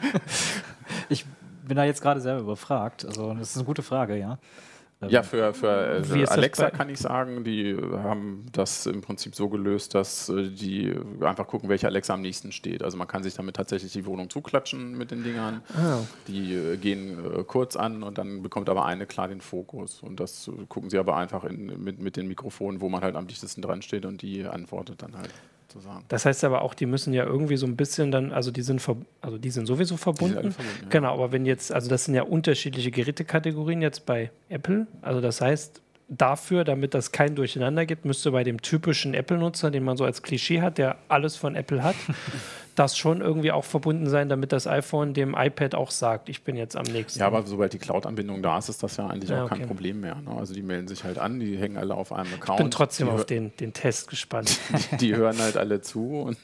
Ich bin da jetzt gerade selber überfragt. Also das ist eine gute Frage, ja. Ja, für, für äh, Alexa kann ich sagen, die haben das im Prinzip so gelöst, dass äh, die einfach gucken, welche Alexa am nächsten steht. Also man kann sich damit tatsächlich die Wohnung zuklatschen mit den Dingern. Oh. Die äh, gehen äh, kurz an und dann bekommt aber eine klar den Fokus. Und das äh, gucken sie aber einfach in, mit, mit den Mikrofonen, wo man halt am dichtesten dran steht und die antwortet dann halt. Sagen. Das heißt aber auch, die müssen ja irgendwie so ein bisschen dann, also die sind, ver, also die sind sowieso verbunden. Die sind verbunden ja. Genau, aber wenn jetzt, also das sind ja unterschiedliche Gerätekategorien jetzt bei Apple. Also das heißt, dafür, damit das kein Durcheinander gibt, müsste bei dem typischen Apple-Nutzer, den man so als Klischee hat, der alles von Apple hat, das schon irgendwie auch verbunden sein, damit das iPhone dem iPad auch sagt, ich bin jetzt am nächsten. Ja, aber sobald die Cloud-Anbindung da ist, ist das ja eigentlich ja, auch okay. kein Problem mehr. Ne? Also die melden sich halt an, die hängen alle auf einem Account. Ich bin trotzdem auf den, den Test gespannt. Die, die hören halt alle zu und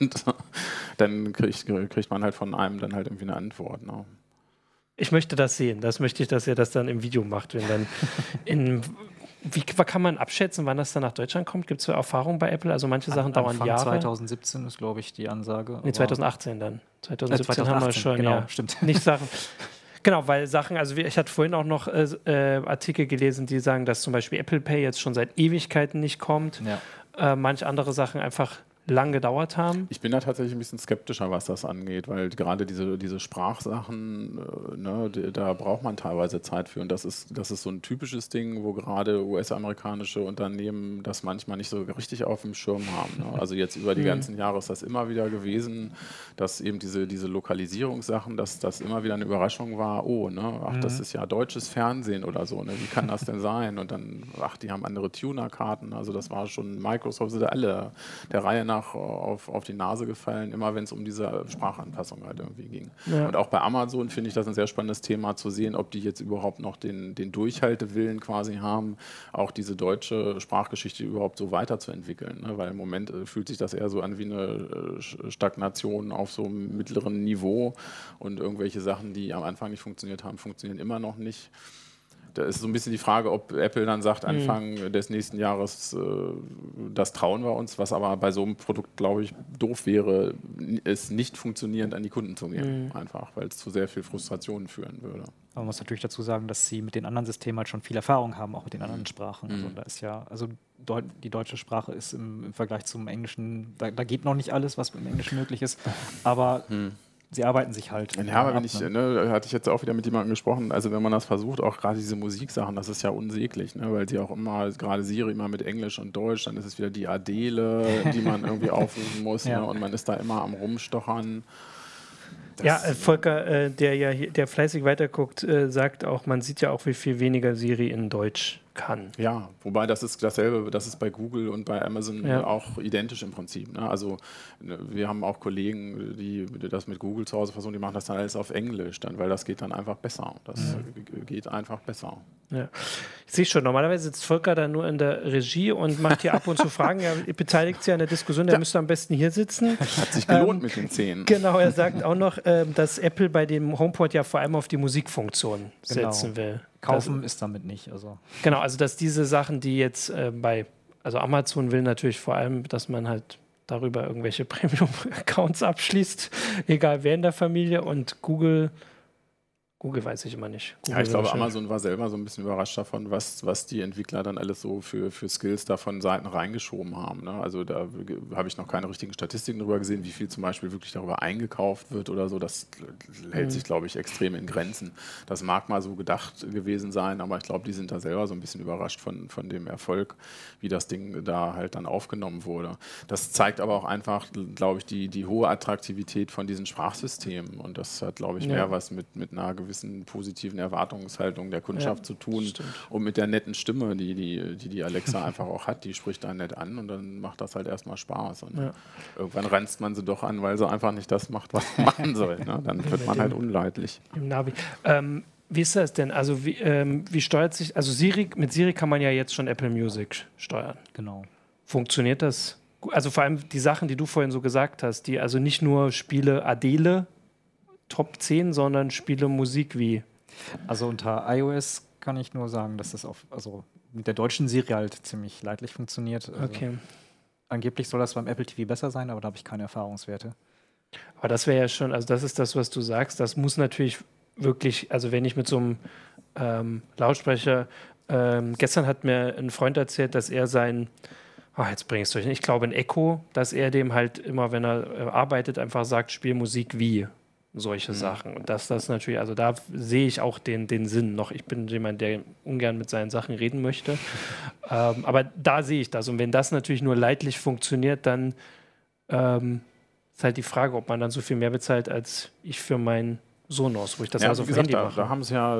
dann kriegt, kriegt man halt von einem dann halt irgendwie eine Antwort. Ne? Ich möchte das sehen. Das möchte ich, dass ihr das dann im Video macht, wenn dann in... Wie kann man abschätzen, wann das dann nach Deutschland kommt? Gibt es so Erfahrungen bei Apple? Also manche Sachen Anfang dauern Jahre. zwanzig siebzehn ist, glaube ich, die Ansage. Nee, zwanzig achtzehn dann. zwanzig siebzehn äh, zwanzig achtzehn, haben wir schon. Genau, ja. stimmt. Nicht Sachen. Genau, weil Sachen, also ich hatte vorhin auch noch äh, Artikel gelesen, die sagen, dass zum Beispiel Apple Pay jetzt schon seit Ewigkeiten nicht kommt. Ja. Äh, manche andere Sachen einfach lang gedauert haben. Ich bin da tatsächlich ein bisschen skeptischer, was das angeht, weil gerade diese, diese Sprachsachen, äh, ne, die, da braucht man teilweise Zeit für und das ist, das ist so ein typisches Ding, wo gerade U S-amerikanische Unternehmen das manchmal nicht so richtig auf dem Schirm haben. Ne? Also jetzt über die ganzen Jahre ist das immer wieder gewesen, dass eben diese, diese Lokalisierungssachen, dass das immer wieder eine Überraschung war, oh, ne, ach, das ist ja deutsches Fernsehen oder so, ne? Wie kann das denn sein? Und dann, ach, die haben andere Tuner-Karten, also das war schon, Microsoft sind alle der Reihe nach Auf, auf die Nase gefallen, immer wenn es um diese Sprachanpassung halt irgendwie ging. Ja. Und auch bei Amazon finde ich das ein sehr spannendes Thema zu sehen, ob die jetzt überhaupt noch den, den Durchhaltewillen quasi haben, auch diese deutsche Sprachgeschichte überhaupt so weiterzuentwickeln. Ne? Weil im Moment äh, fühlt sich das eher so an wie eine äh, Stagnation auf so einem mittleren Niveau und irgendwelche Sachen, die am Anfang nicht funktioniert haben, funktionieren immer noch nicht. da ist so ein bisschen die Frage, ob Apple dann sagt, Anfang mhm. des nächsten Jahres, äh, das trauen wir uns, was aber bei so einem Produkt, glaube ich, doof wäre, es nicht funktionierend an die Kunden zu geben, mhm. einfach, weil es zu sehr viel Frustration führen würde. Aber man muss natürlich dazu sagen, dass sie mit den anderen Systemen halt schon viel Erfahrung haben, auch mit den anderen Sprachen. Mhm. Also da ist ja, also Deu die deutsche Sprache ist im, im Vergleich zum Englischen, da, da geht noch nicht alles, was im Englischen möglich ist, aber mhm. sie arbeiten sich halt. Ja, aber wenn ich, ne, hatte ich jetzt auch wieder mit jemandem gesprochen, also wenn man das versucht, auch gerade diese Musiksachen, das ist ja unsäglich, ne, weil sie auch immer, gerade Siri immer mit Englisch und Deutsch, dann ist es wieder die Adele, die man irgendwie aufrufen muss, ja. ne, und man ist da immer am Rumstochern. Das ja, äh, Volker, äh, der ja hier, der fleißig weiterguckt, äh, sagt auch, man sieht ja auch, wie viel weniger Siri in Deutsch kann. Ja, wobei das ist dasselbe, das ist bei Google und bei Amazon ja. auch identisch im Prinzip. Ne? Also wir haben auch Kollegen, die, die das mit Google zu Hause versuchen, die machen das dann alles auf Englisch, dann, weil das geht dann einfach besser. Das ja. geht einfach besser. Ja. Ich sehe schon, normalerweise sitzt Volker dann nur in der Regie und macht hier ab und zu Fragen. Er beteiligt sich an der Diskussion, der ja. müsste am besten hier sitzen. Hat sich gelohnt ähm, mit den Zähnen. Genau, er sagt auch noch, ähm, dass Apple bei dem HomePod ja vor allem auf die Musikfunktion genau. setzen will. Kaufen also, ist damit nicht. Also. Genau, also dass diese Sachen, die jetzt äh, bei, also Amazon will natürlich vor allem, dass man halt darüber irgendwelche Premium-Accounts abschließt, egal wer in der Familie, und Google, Google weiß ich immer nicht. Google ja, ich glaube, Amazon war selber so ein bisschen überrascht davon, was, was die Entwickler dann alles so für, für Skills da von Seiten reingeschoben haben. Ne? Also da habe ich noch keine richtigen Statistiken darüber gesehen, wie viel zum Beispiel wirklich darüber eingekauft wird oder so. Das hält mhm. sich, glaube ich, extrem in Grenzen. Das mag mal so gedacht gewesen sein, aber ich glaube, die sind da selber so ein bisschen überrascht von, von dem Erfolg, wie das Ding da halt dann aufgenommen wurde. Das zeigt aber auch einfach, glaube ich, die, die hohe Attraktivität von diesen Sprachsystemen. Und das hat, glaube ich, mehr ja. was mit, mit einer gewissen positiven Erwartungshaltung der Kundschaft ja, zu tun stimmt. und mit der netten Stimme, die die, die die Alexa einfach auch hat, die spricht einen nett an und dann macht das halt erstmal Spaß. Und ja. irgendwann ranzt man sie doch an, weil sie einfach nicht das macht, was man machen soll. Ne? Dann wird man halt unleidlich. Im Navi. Ähm, wie ist das denn? Also wie, ähm, wie steuert sich, also Siri, mit Siri kann man ja jetzt schon Apple Music steuern. Genau. Funktioniert das? Also vor allem die Sachen, die du vorhin so gesagt hast, die also nicht nur Spiele Adele Top zehn, sondern Spiele Musik wie? Also unter iOS kann ich nur sagen, dass das auf, also mit der deutschen Siri halt ziemlich leidlich funktioniert. Also okay. Angeblich soll das beim Apple T V besser sein, aber da habe ich keine Erfahrungswerte. Aber das wäre ja schon, also das ist das, was du sagst, das muss natürlich wirklich, also wenn ich mit so einem ähm, Lautsprecher, ähm, gestern hat mir ein Freund erzählt, dass er sein, oh, jetzt bringe ich es durch, ich glaube ein Echo, dass er dem halt immer, wenn er äh, arbeitet, einfach sagt, spiel Musik wie. Solche mhm. Sachen. Und das, das natürlich, also da sehe ich auch den, den Sinn noch. Ich bin jemand, der ungern mit seinen Sachen reden möchte. ähm, aber da sehe ich das. Und wenn das natürlich nur leidlich funktioniert, dann ähm, ist halt die Frage, ob man dann so viel mehr bezahlt als ich für mein Sonos, wo ich das ja, also auf gesagt, Handy da, mache. Da haben sie ja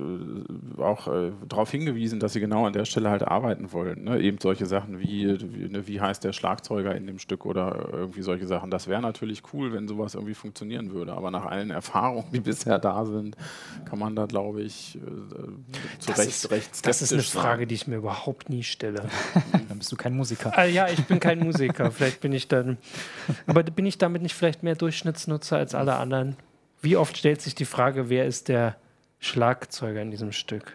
äh, auch äh, darauf hingewiesen, dass sie genau an der Stelle halt arbeiten wollen. Ne? Eben solche Sachen wie, wie, ne, wie heißt der Schlagzeuger in dem Stück oder irgendwie solche Sachen. Das wäre natürlich cool, wenn sowas irgendwie funktionieren würde. Aber nach allen Erfahrungen, die bisher da sind, kann man da, glaube ich, äh, zu das Recht, ist, recht skeptisch Das ist eine sein. Frage, die ich mir überhaupt nie stelle. Dann bist du kein Musiker. Ah, ja, ich bin kein Musiker. Vielleicht bin ich dann. Aber bin ich damit nicht vielleicht mehr Durchschnittsnutzer als alle anderen? Wie oft stellt sich die Frage, wer ist der Schlagzeuger in diesem Stück?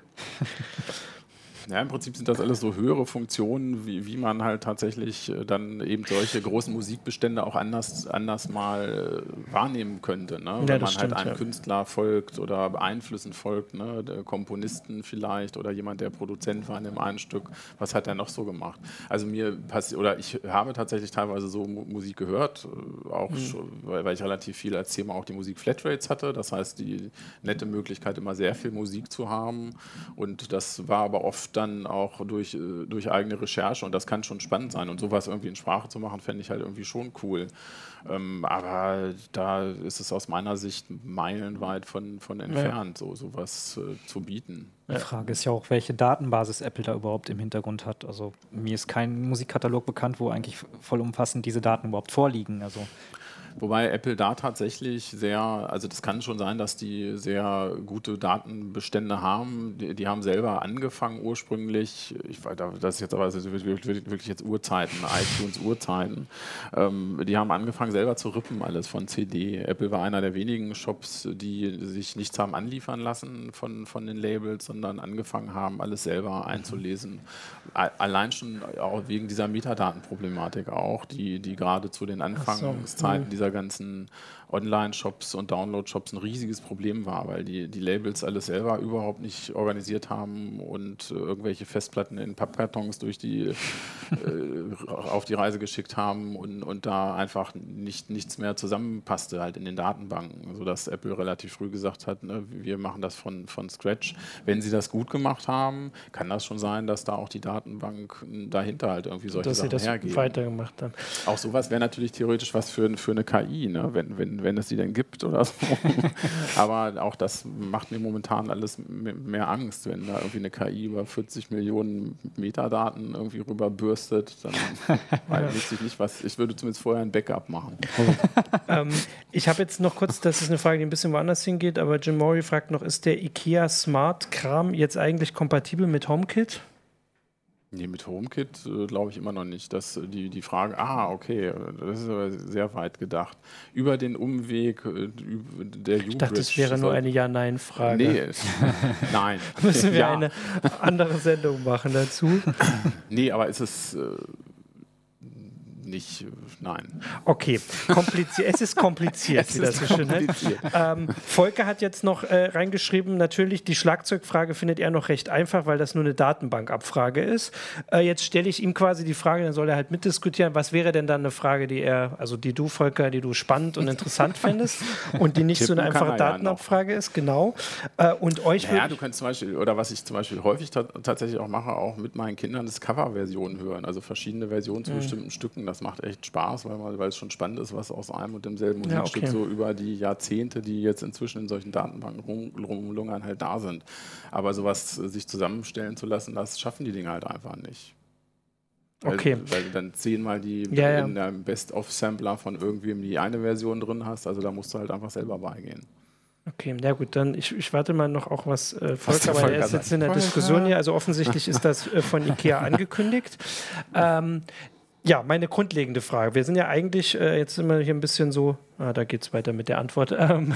Ja, im Prinzip sind das alles so höhere Funktionen, wie, wie man halt tatsächlich äh, dann eben solche großen Musikbestände auch anders, anders mal äh, wahrnehmen könnte. Ne? Ja, wenn man stimmt, halt einem ja. Künstler folgt oder Einflüssen folgt, ne? Der Komponisten vielleicht oder jemand, der Produzent war in dem einen Stück. Was hat er noch so gemacht? Also mir passiert, oder ich habe tatsächlich teilweise so Mu- Musik gehört, äh, auch mhm. schon, weil, weil ich relativ viel als Thema auch die Musik Flatrates hatte. Das heißt, die nette Möglichkeit, immer sehr viel Musik zu haben. Und das war aber oft dann auch durch, durch eigene Recherche und das kann schon spannend sein und sowas irgendwie in Sprache zu machen, fände ich halt irgendwie schon cool. Ähm, aber da ist es aus meiner Sicht meilenweit von, von entfernt, ja. so sowas äh, zu bieten. Die Frage ist ja auch, welche Datenbasis Apple da überhaupt im Hintergrund hat. Also mir ist kein Musikkatalog bekannt, wo eigentlich vollumfassend diese Daten überhaupt vorliegen. Also Wobei Apple da tatsächlich sehr, also das kann schon sein, dass die sehr gute Datenbestände haben. Die, die haben selber angefangen ursprünglich, ich weiß, das ist jetzt aber das ist wirklich jetzt Urzeiten, iTunes-Urzeiten. Ähm, die haben angefangen selber zu rippen alles von C D. Apple war einer der wenigen Shops, die sich nichts haben anliefern lassen von, von den Labels, sondern angefangen haben, alles selber einzulesen. Allein schon auch wegen dieser Metadatenproblematik auch, die, die gerade zu den Anfangszeiten so. dieser ganzen Online-Shops und Download-Shops ein riesiges Problem war, weil die, die Labels alles selber überhaupt nicht organisiert haben und äh, irgendwelche Festplatten in Pappkartons durch die, äh, auf die Reise geschickt haben und, und da einfach nicht, nichts mehr zusammenpasste halt in den Datenbanken, sodass Apple relativ früh gesagt hat, ne, wir machen das von, von Scratch. Wenn sie das gut gemacht haben, kann das schon sein, dass da auch die Datenbank dahinter halt irgendwie solche dass Sachen sie das hergeben. Weitergemacht haben. Auch sowas wäre natürlich theoretisch was für, für eine K I, ne? wenn, wenn, wenn es die denn gibt oder so. Aber auch das macht mir momentan alles mehr Angst, wenn da irgendwie eine K I über vierzig Millionen Metadaten irgendwie rüberbürstet, dann weiß ich nicht was. Ich würde zumindest vorher ein Backup machen. ähm, ich habe jetzt noch kurz, das ist eine Frage, die ein bisschen woanders hingeht, aber Jim Mori fragt noch, ist der IKEA Smart Kram jetzt eigentlich kompatibel mit HomeKit? Nee, mit HomeKit äh, glaube ich immer noch nicht. Dass die, die Frage, ah, okay, das ist aber sehr weit gedacht. Über den Umweg äh, der U-Bridge. Ich dachte, das wäre nur eine Ja-Nein-Frage. Nee, nein. Müssen wir ja. eine andere Sendung machen dazu? Nee, aber ist es äh, nicht, nein. Okay, kompliziert. Es ist kompliziert, wie das so schön heißt. Ähm, Volker hat jetzt noch äh, reingeschrieben, natürlich, die Schlagzeugfrage findet er noch recht einfach, weil das nur eine Datenbankabfrage ist. Äh, jetzt stelle ich ihm quasi die Frage, dann soll er halt mitdiskutieren, was wäre denn dann eine Frage, die er, also die du, Volker, die du spannend und interessant findest und die nicht so eine einfache Datenabfrage ja ist, genau. Äh, und euch naja, du kannst zum Beispiel, oder was ich zum Beispiel häufig ta tatsächlich auch mache, auch mit meinen Kindern, ist Coverversionen hören, also verschiedene Versionen zu mhm. bestimmten Stücken. Das macht echt Spaß, weil, man, weil es schon spannend ist, was aus einem und demselben Musikstück ja, okay. so über die Jahrzehnte, die jetzt inzwischen in solchen Datenbanken rum, rumlungern, halt da sind. Aber sowas sich zusammenstellen zu lassen, das schaffen die Dinge halt einfach nicht. Weil, okay. weil du dann zehnmal die ja, ja. in einem Best-of-Sampler von irgendwem die eine Version drin hast, also da musst du halt einfach selber beigehen. Okay, ja gut, dann ich, ich warte mal noch auch was äh, Volker, aber er ist jetzt in der Diskussion hier, also offensichtlich ist das äh, von IKEA angekündigt. Ähm, Ja, meine grundlegende Frage. Wir sind ja eigentlich, äh, jetzt sind wir hier ein bisschen so, ah, da geht es weiter mit der Antwort. Ähm,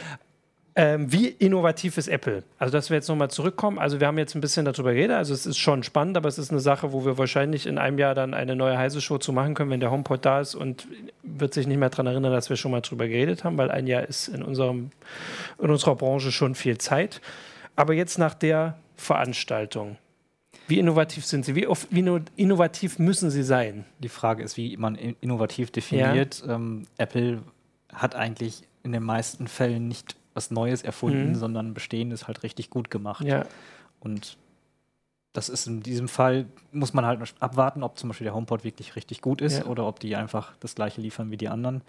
ähm, wie innovativ ist Apple? Also, dass wir jetzt nochmal zurückkommen. Also, wir haben jetzt ein bisschen darüber geredet. Also, es ist schon spannend, aber es ist eine Sache, wo wir wahrscheinlich in einem Jahr dann eine neue Heise-Show zu machen können, wenn der HomePod da ist und wird sich nicht mehr daran erinnern, dass wir schon mal drüber geredet haben, weil ein Jahr ist in, unserem, in unserer Branche schon viel Zeit. Aber jetzt nach der Veranstaltung. Wie innovativ sind Sie? Wie, oft, wie innovativ müssen Sie sein? Die Frage ist, wie man innovativ definiert. Ja. Ähm, Apple hat eigentlich in den meisten Fällen nicht was Neues erfunden, mhm. sondern Bestehendes halt richtig gut gemacht. Ja. Und das ist in diesem Fall, muss man halt abwarten, ob zum Beispiel der HomePod wirklich richtig gut ist ja. oder ob die einfach das Gleiche liefern wie die anderen.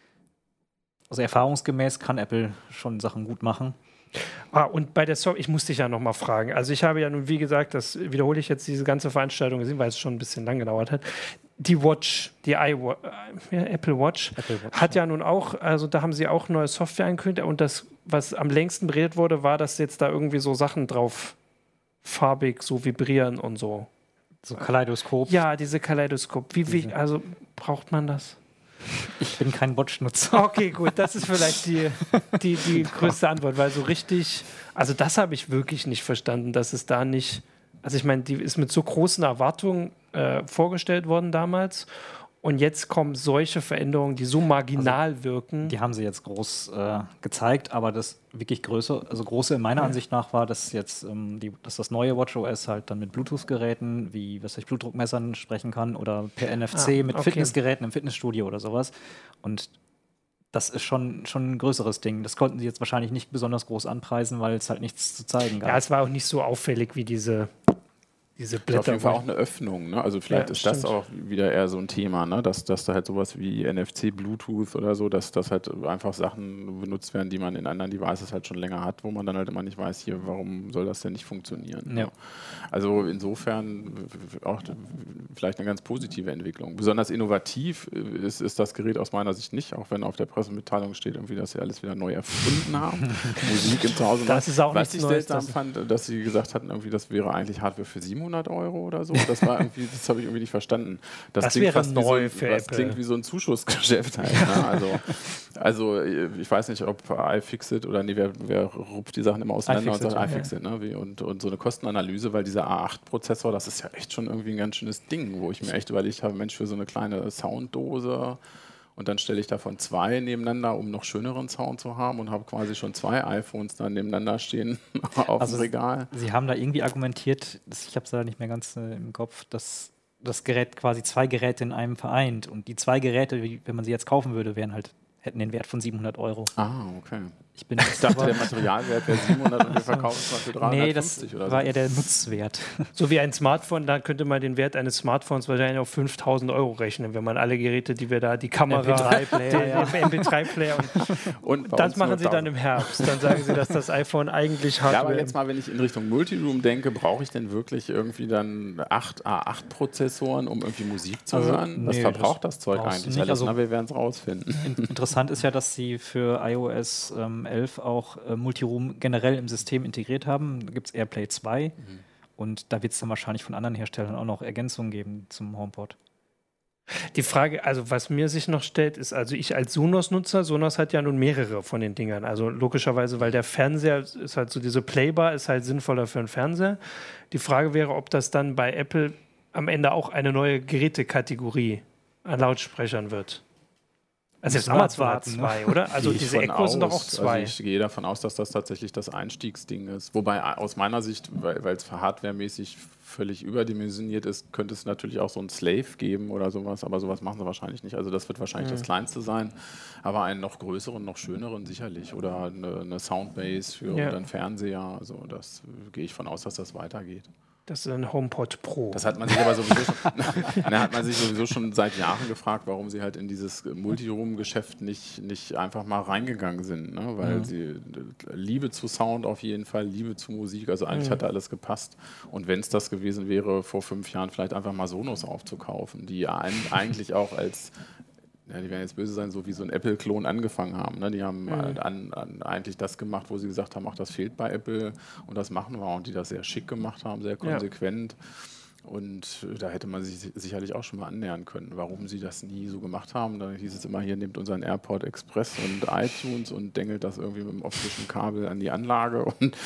Also erfahrungsgemäß kann Apple schon Sachen gut machen. Ah, und bei der Software, ich muss dich ja nochmal fragen. Also ich habe ja nun, wie gesagt, das wiederhole ich jetzt, diese ganze Veranstaltung gesehen, weil es schon ein bisschen lang gedauert hat. Die Watch, die iWatch, äh, Apple Watch, Apple Watch hat ja. ja nun auch, also da haben sie auch neue Software angekündigt und das, was am längsten beredet wurde, war, dass jetzt da irgendwie so Sachen drauf farbig so vibrieren und so. So Kaleidoskop. Ja, diese Kaleidoskop. Wie, wie, also braucht man das? Ich bin kein Watch-Nutzer. Okay, gut, das ist vielleicht die, die, die größte Antwort, weil so richtig, also das habe ich wirklich nicht verstanden, dass es da nicht, also ich meine, die ist mit so großen Erwartungen äh, vorgestellt worden damals und jetzt kommen solche Veränderungen, die so marginal also, wirken. Die haben sie jetzt groß äh, gezeigt, aber das wirklich größer, also große in meiner ja. Ansicht nach war, dass jetzt ähm, die, dass das neue WatchOS halt dann mit Bluetooth-Geräten wie, was ich, Blutdruckmessern sprechen kann oder per N F C ah, mit okay. Fitnessgeräten im Fitnessstudio oder sowas. Und das ist schon, schon ein größeres Ding. Das konnten sie jetzt wahrscheinlich nicht besonders groß anpreisen, weil es halt nichts zu zeigen gab. Ja, es war auch nicht so auffällig wie diese Diese Blätter. Auf jeden Fall auch eine Öffnung, ne? Also vielleicht ja, ist stimmt. das auch wieder eher so ein Thema, ne? Dass, dass da halt sowas wie N F C, Bluetooth oder so, dass das halt einfach Sachen benutzt werden, die man in anderen Devices halt schon länger hat, wo man dann halt immer nicht weiß, hier, warum soll das denn nicht funktionieren? Ja. Also insofern auch vielleicht eine ganz positive Entwicklung. Besonders innovativ ist, ist das Gerät aus meiner Sicht nicht, auch wenn auf der Pressemitteilung steht, irgendwie, dass sie alles wieder neu erfunden haben. Musik im Zuhause. Das ist auch Was ich Neues, seltsam fand, dass sie gesagt hatten, irgendwie, das wäre eigentlich Hardware für siebenhundert Euro oder so. Das war irgendwie, das habe ich irgendwie nicht verstanden. Das, das wäre fast neu wie so, für das Apple. klingt wie so ein Zuschussgeschäft halt. Ne? Also, also ich weiß nicht, ob iFixit oder nee, wer, wer rupft die Sachen immer auseinander iFixit, und sagt ja. iFixit, ne? Wie, und, und so eine Kostenanalyse, weil dieser A acht Prozessor, das ist ja echt schon irgendwie ein ganz schönes Ding, wo ich mir echt überlegt habe, Mensch, für so eine kleine Sounddose. Und dann stelle ich davon zwei nebeneinander, um noch schöneren Sound zu haben und habe quasi schon zwei iPhones dann nebeneinander stehen auf also dem Regal. Sie haben da irgendwie argumentiert, ich habe es da nicht mehr ganz äh, im Kopf, dass das Gerät quasi zwei Geräte in einem vereint. Und die zwei Geräte, wie, wenn man sie jetzt kaufen würde, wären halt, hätten den Wert von siebenhundert Euro. Ah, okay. Ich, bin ich dachte, der Materialwert wäre siebenhundert und wir verkaufen es mal für dreihundertfünfzig nee, oder so. Das war eher der Nutzwert. So wie ein Smartphone, da könnte man den Wert eines Smartphones wahrscheinlich auf fünftausend Euro rechnen, wenn man alle Geräte, die wir da, die Kamera, M P drei Player, ja. M P drei Player und, und das machen sie dann im Herbst. Dann sagen sie, dass das iPhone eigentlich Hardware... Ja, aber jetzt mal, wenn ich in Richtung Multiroom denke, brauche ich denn wirklich irgendwie dann acht A acht Prozessoren, um irgendwie Musik zu also, hören? Was nee, verbraucht das, das Zeug eigentlich? Nicht. Alles, also, na, wir werden es rausfinden. Interessant ist ja, dass sie für iOS ähm, elf auch äh, Multiroom generell im System integriert haben. Da gibt es AirPlay zwei mhm. und da wird es dann wahrscheinlich von anderen Herstellern auch noch Ergänzungen geben zum HomePod. Die Frage, also was mir sich noch stellt, ist, also ich als Sonos-Nutzer, Sonos hat ja nun mehrere von den Dingern, also logischerweise, weil der Fernseher ist halt so, diese Playbar ist halt sinnvoller für einen Fernseher. Die Frage wäre, ob das dann bei Apple am Ende auch eine neue Gerätekategorie an Lautsprechern wird. Also jetzt Amazon hat zwei, ne? Oder? Also diese Echo sind doch auch zwei. Also ich gehe davon aus, dass das tatsächlich das Einstiegsding ist. Wobei aus meiner Sicht, weil es hardwaremäßig völlig überdimensioniert ist, könnte es natürlich auch so ein Slave geben oder sowas, aber sowas machen sie wahrscheinlich nicht. Also das wird wahrscheinlich mhm. das Kleinste sein, aber einen noch größeren, noch schöneren sicherlich. Oder eine, eine Soundbase für ja. einen Fernseher. Also das gehe ich von aus, dass das weitergeht. Das ist ein HomePod Pro. Das hat man sich aber sowieso schon, na, hat man sich sowieso schon seit Jahren gefragt, warum sie halt in dieses Multiroom-Geschäft nicht, nicht einfach mal reingegangen sind. Ne? Weil mhm. sie Liebe zu Sound auf jeden Fall, Liebe zu Musik, also eigentlich mhm. hat da alles gepasst. Und wenn es das gewesen wäre, vor fünf Jahren vielleicht einfach mal Sonos aufzukaufen, die ja eigentlich auch als ja, die werden jetzt böse sein, so wie so ein Apple-Klon angefangen haben. Ne? Die haben mhm. an, an eigentlich das gemacht, wo sie gesagt haben, ach, das fehlt bei Apple und das machen wir. Und die das sehr schick gemacht haben, sehr konsequent. Ja. Und da hätte man sich sicherlich auch schon mal annähern können, warum sie das nie so gemacht haben. Da hieß es immer, hier nehmt unseren AirPod Express und iTunes und dengelt das irgendwie mit dem optischen Kabel an die Anlage. Und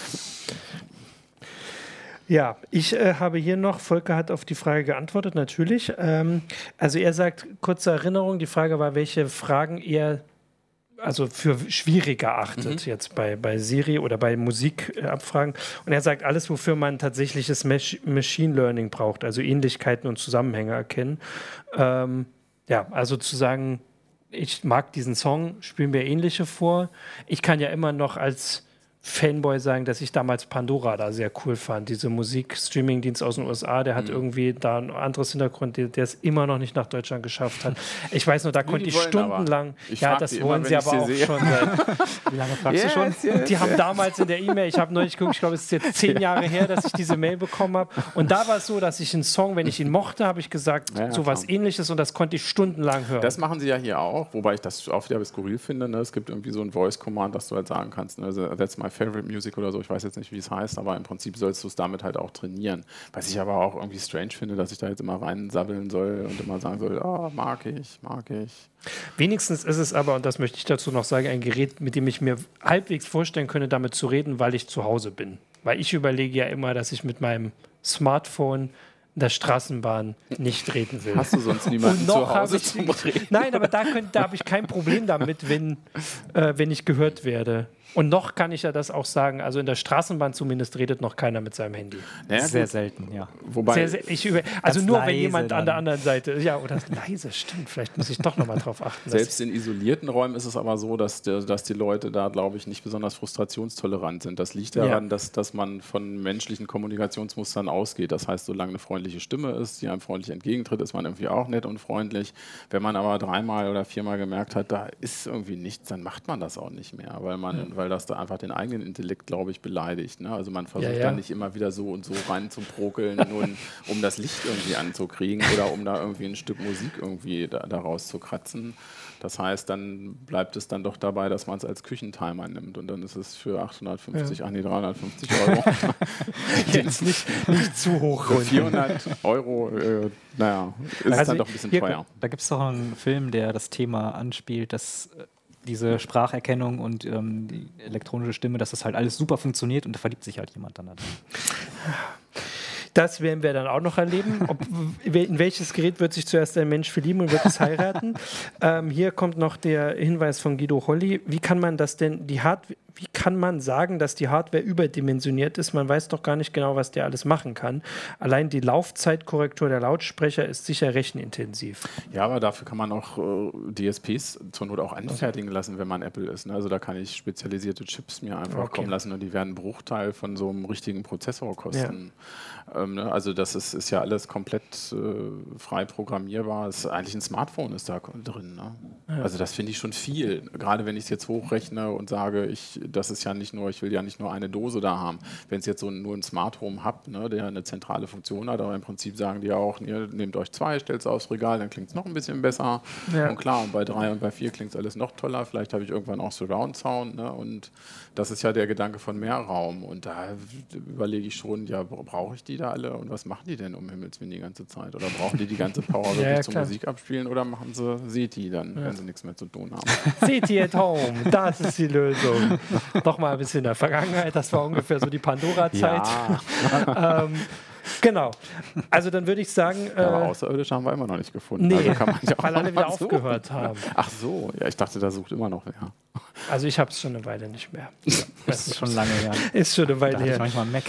ja, ich äh, habe hier noch, Volker hat auf die Frage geantwortet, natürlich. Ähm, also er sagt, kurze Erinnerung, die Frage war, welche Fragen er also für schwierig erachtet, mhm. jetzt bei, bei Siri oder bei Musikabfragen. Und er sagt, alles, wofür man tatsächliches Mach- Machine Learning braucht, also Ähnlichkeiten und Zusammenhänge erkennen. Ähm, ja, also zu sagen, ich mag diesen Song, spielen mir ähnliche vor. Ich kann ja immer noch als Fanboy sagen, dass ich damals Pandora da sehr cool fand. Diese Musik-Streaming-Dienst aus den U S A, der hat mhm. irgendwie da ein anderes Hintergrund, der, der es immer noch nicht nach Deutschland geschafft hat. Ich weiß nur, da konnte ich stundenlang, ich ja, das wollen immer, sie aber auch sehe. schon seit, wie lange fragst yes, du schon? Yes, die yes. haben damals in der E-Mail, ich habe neulich geguckt, ich glaube, es ist jetzt zehn Jahre her, dass ich diese Mail bekommen habe. Und da war es so, dass ich einen Song, wenn ich ihn mochte, habe ich gesagt, ja, ja, so was Ähnliches und das konnte ich stundenlang hören. Das machen sie ja hier auch, wobei ich das auch wieder skurril finde. Ne? Es gibt irgendwie so ein Voice-Command, dass du halt sagen kannst, ne? That's my favorite music oder so, ich weiß jetzt nicht, wie es heißt, aber im Prinzip sollst du es damit halt auch trainieren. Was ich aber auch irgendwie strange finde, dass ich da jetzt immer reinsabbeln soll und immer sagen soll, oh, mag ich, mag ich. Wenigstens ist es aber, und das möchte ich dazu noch sagen, ein Gerät, mit dem ich mir halbwegs vorstellen könnte, damit zu reden, weil ich zu Hause bin. Weil ich überlege ja immer, dass ich mit meinem Smartphone in der Straßenbahn nicht reden will. Hast du sonst niemanden zu Hause ich, zum Reden? Nein, aber da, da habe ich kein Problem damit, wenn, äh, wenn ich gehört werde. Und noch kann ich ja das auch sagen, also in der Straßenbahn zumindest redet noch keiner mit seinem Handy. Naja, sehr gut. selten, ja. Wobei sehr, sehr, ich über, also nur wenn jemand dann. an der anderen Seite, ja, oder leise, stimmt, vielleicht muss ich doch nochmal drauf achten. Selbst in isolierten Räumen ist es aber so, dass, der, dass die Leute da, glaube ich, nicht besonders frustrationstolerant sind. Das liegt daran, ja. dass, dass man von menschlichen Kommunikationsmustern ausgeht. Das heißt, solange eine freundliche Stimme ist, die einem freundlich entgegentritt, ist man irgendwie auch nett und freundlich. Wenn man aber dreimal oder viermal gemerkt hat, da ist irgendwie nichts, dann macht man das auch nicht mehr, weil man, ja. weil das da einfach den eigenen Intellekt, glaube ich, beleidigt. Ne? Also man versucht ja, ja. dann nicht immer wieder so und so rein zu prokeln, nur um das Licht irgendwie anzukriegen oder um da irgendwie ein Stück Musik irgendwie da, daraus zu kratzen. Das heißt, dann bleibt es dann doch dabei, dass man es als Küchentimer nimmt und dann ist es für achthundertfünfzig, ja. ach nee, dreihundertfünfzig Euro. Jetzt nicht, nicht zu hoch. Für vierhundert Euro, äh, naja, ist also dann doch ein bisschen hier, teuer. Da gibt es doch einen Film, der das Thema anspielt, dass diese Spracherkennung und ähm, die elektronische Stimme, dass das halt alles super funktioniert und da verliebt sich halt jemand dann da drin. Das werden wir dann auch noch erleben. Ob, in welches Gerät wird sich zuerst ein Mensch verlieben und wird es heiraten? ähm, hier kommt noch der Hinweis von Guido Holly. Wie kann man das denn, die Hardware, wie kann man sagen, dass die Hardware überdimensioniert ist? Man weiß doch gar nicht genau, was der alles machen kann. Allein die Laufzeitkorrektur der Lautsprecher ist sicher rechenintensiv. Ja, aber dafür kann man auch äh, D S Ps zur Not auch anfertigen okay. lassen, wenn man Apple ist. Ne? Also da kann ich spezialisierte Chips mir einfach okay. kommen lassen und die werden einen Bruchteil von so einem richtigen Prozessor kosten. Ja. Ähm, ne? Also das ist, ist ja alles komplett äh, frei programmierbar. Ist eigentlich ein Smartphone ist da drin. Ne? Ja. Also das finde ich schon viel. Gerade wenn ich es jetzt hochrechne und sage, ich das ist ja nicht nur, ich will ja nicht nur eine Dose da haben. Wenn es jetzt so nur ein Smart Home Hub, ne, der eine zentrale Funktion hat, aber im Prinzip sagen die ja auch, ihr nehmt euch zwei, stellt es aufs Regal, dann klingt es noch ein bisschen besser. Ja. Und klar, und bei drei und bei vier klingt es alles noch toller. Vielleicht habe ich irgendwann auch Surround Sound. Ne, und das ist ja der Gedanke von mehr Raum. Und da überlege ich schon, ja, brauche ich die da alle? Und was machen die denn um Himmels Willen die ganze Zeit? Oder brauchen die die ganze Power wirklich ja, ja, zur Musik abspielen? Oder machen sie SETI dann, ja. wenn sie nichts mehr zu tun haben? SETI at Home, das ist die Lösung. Noch mal ein bisschen in der Vergangenheit, das war ungefähr so die Pandora-Zeit. Ja. ähm, genau. Also dann würde ich sagen... Äh, Aber Außerirdische haben wir immer noch nicht gefunden. Nee, also kann man ja auch weil alle wieder so. aufgehört haben. Ach so, ja, ich dachte, da sucht immer noch wer. Also ich habe es schon eine Weile nicht mehr. Das ist schon lange her. Ist schon eine Weile da her. Ich manchmal Mac.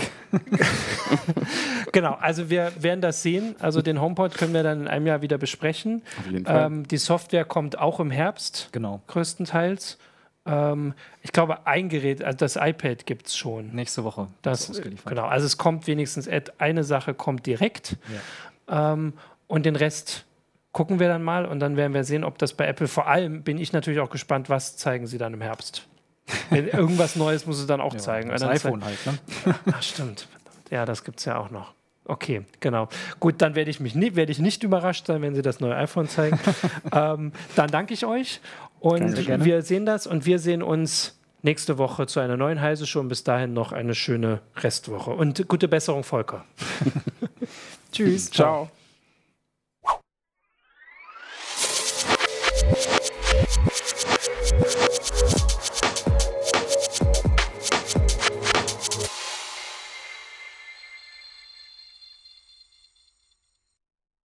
Genau, also wir werden das sehen. Also den HomePod können wir dann in einem Jahr wieder besprechen. Auf jeden Fall. Ähm, die Software kommt auch im Herbst, genau. größtenteils. Ähm, ich glaube, ein Gerät, also das iPad gibt es schon. Nächste Woche. Das, genau, also es kommt wenigstens, eine Sache kommt direkt. Ja. Ähm, und den Rest gucken wir dann mal und dann werden wir sehen, ob das bei Apple, vor allem bin ich natürlich auch gespannt, was zeigen sie dann im Herbst. Wenn irgendwas Neues muss es dann auch ja, zeigen. Das iPhone halt, ne? Ach, stimmt. Ja, das gibt es ja auch noch. Okay, genau. Gut, dann werde ich mich nie, werde ich nicht überrascht sein, wenn Sie das neue iPhone zeigen. ähm, dann danke ich euch und gerne, gerne. Wir sehen das und wir sehen uns nächste Woche zu einer neuen Heise Show und bis dahin noch eine schöne Restwoche. Und gute Besserung, Volker. Tschüss. Ciao.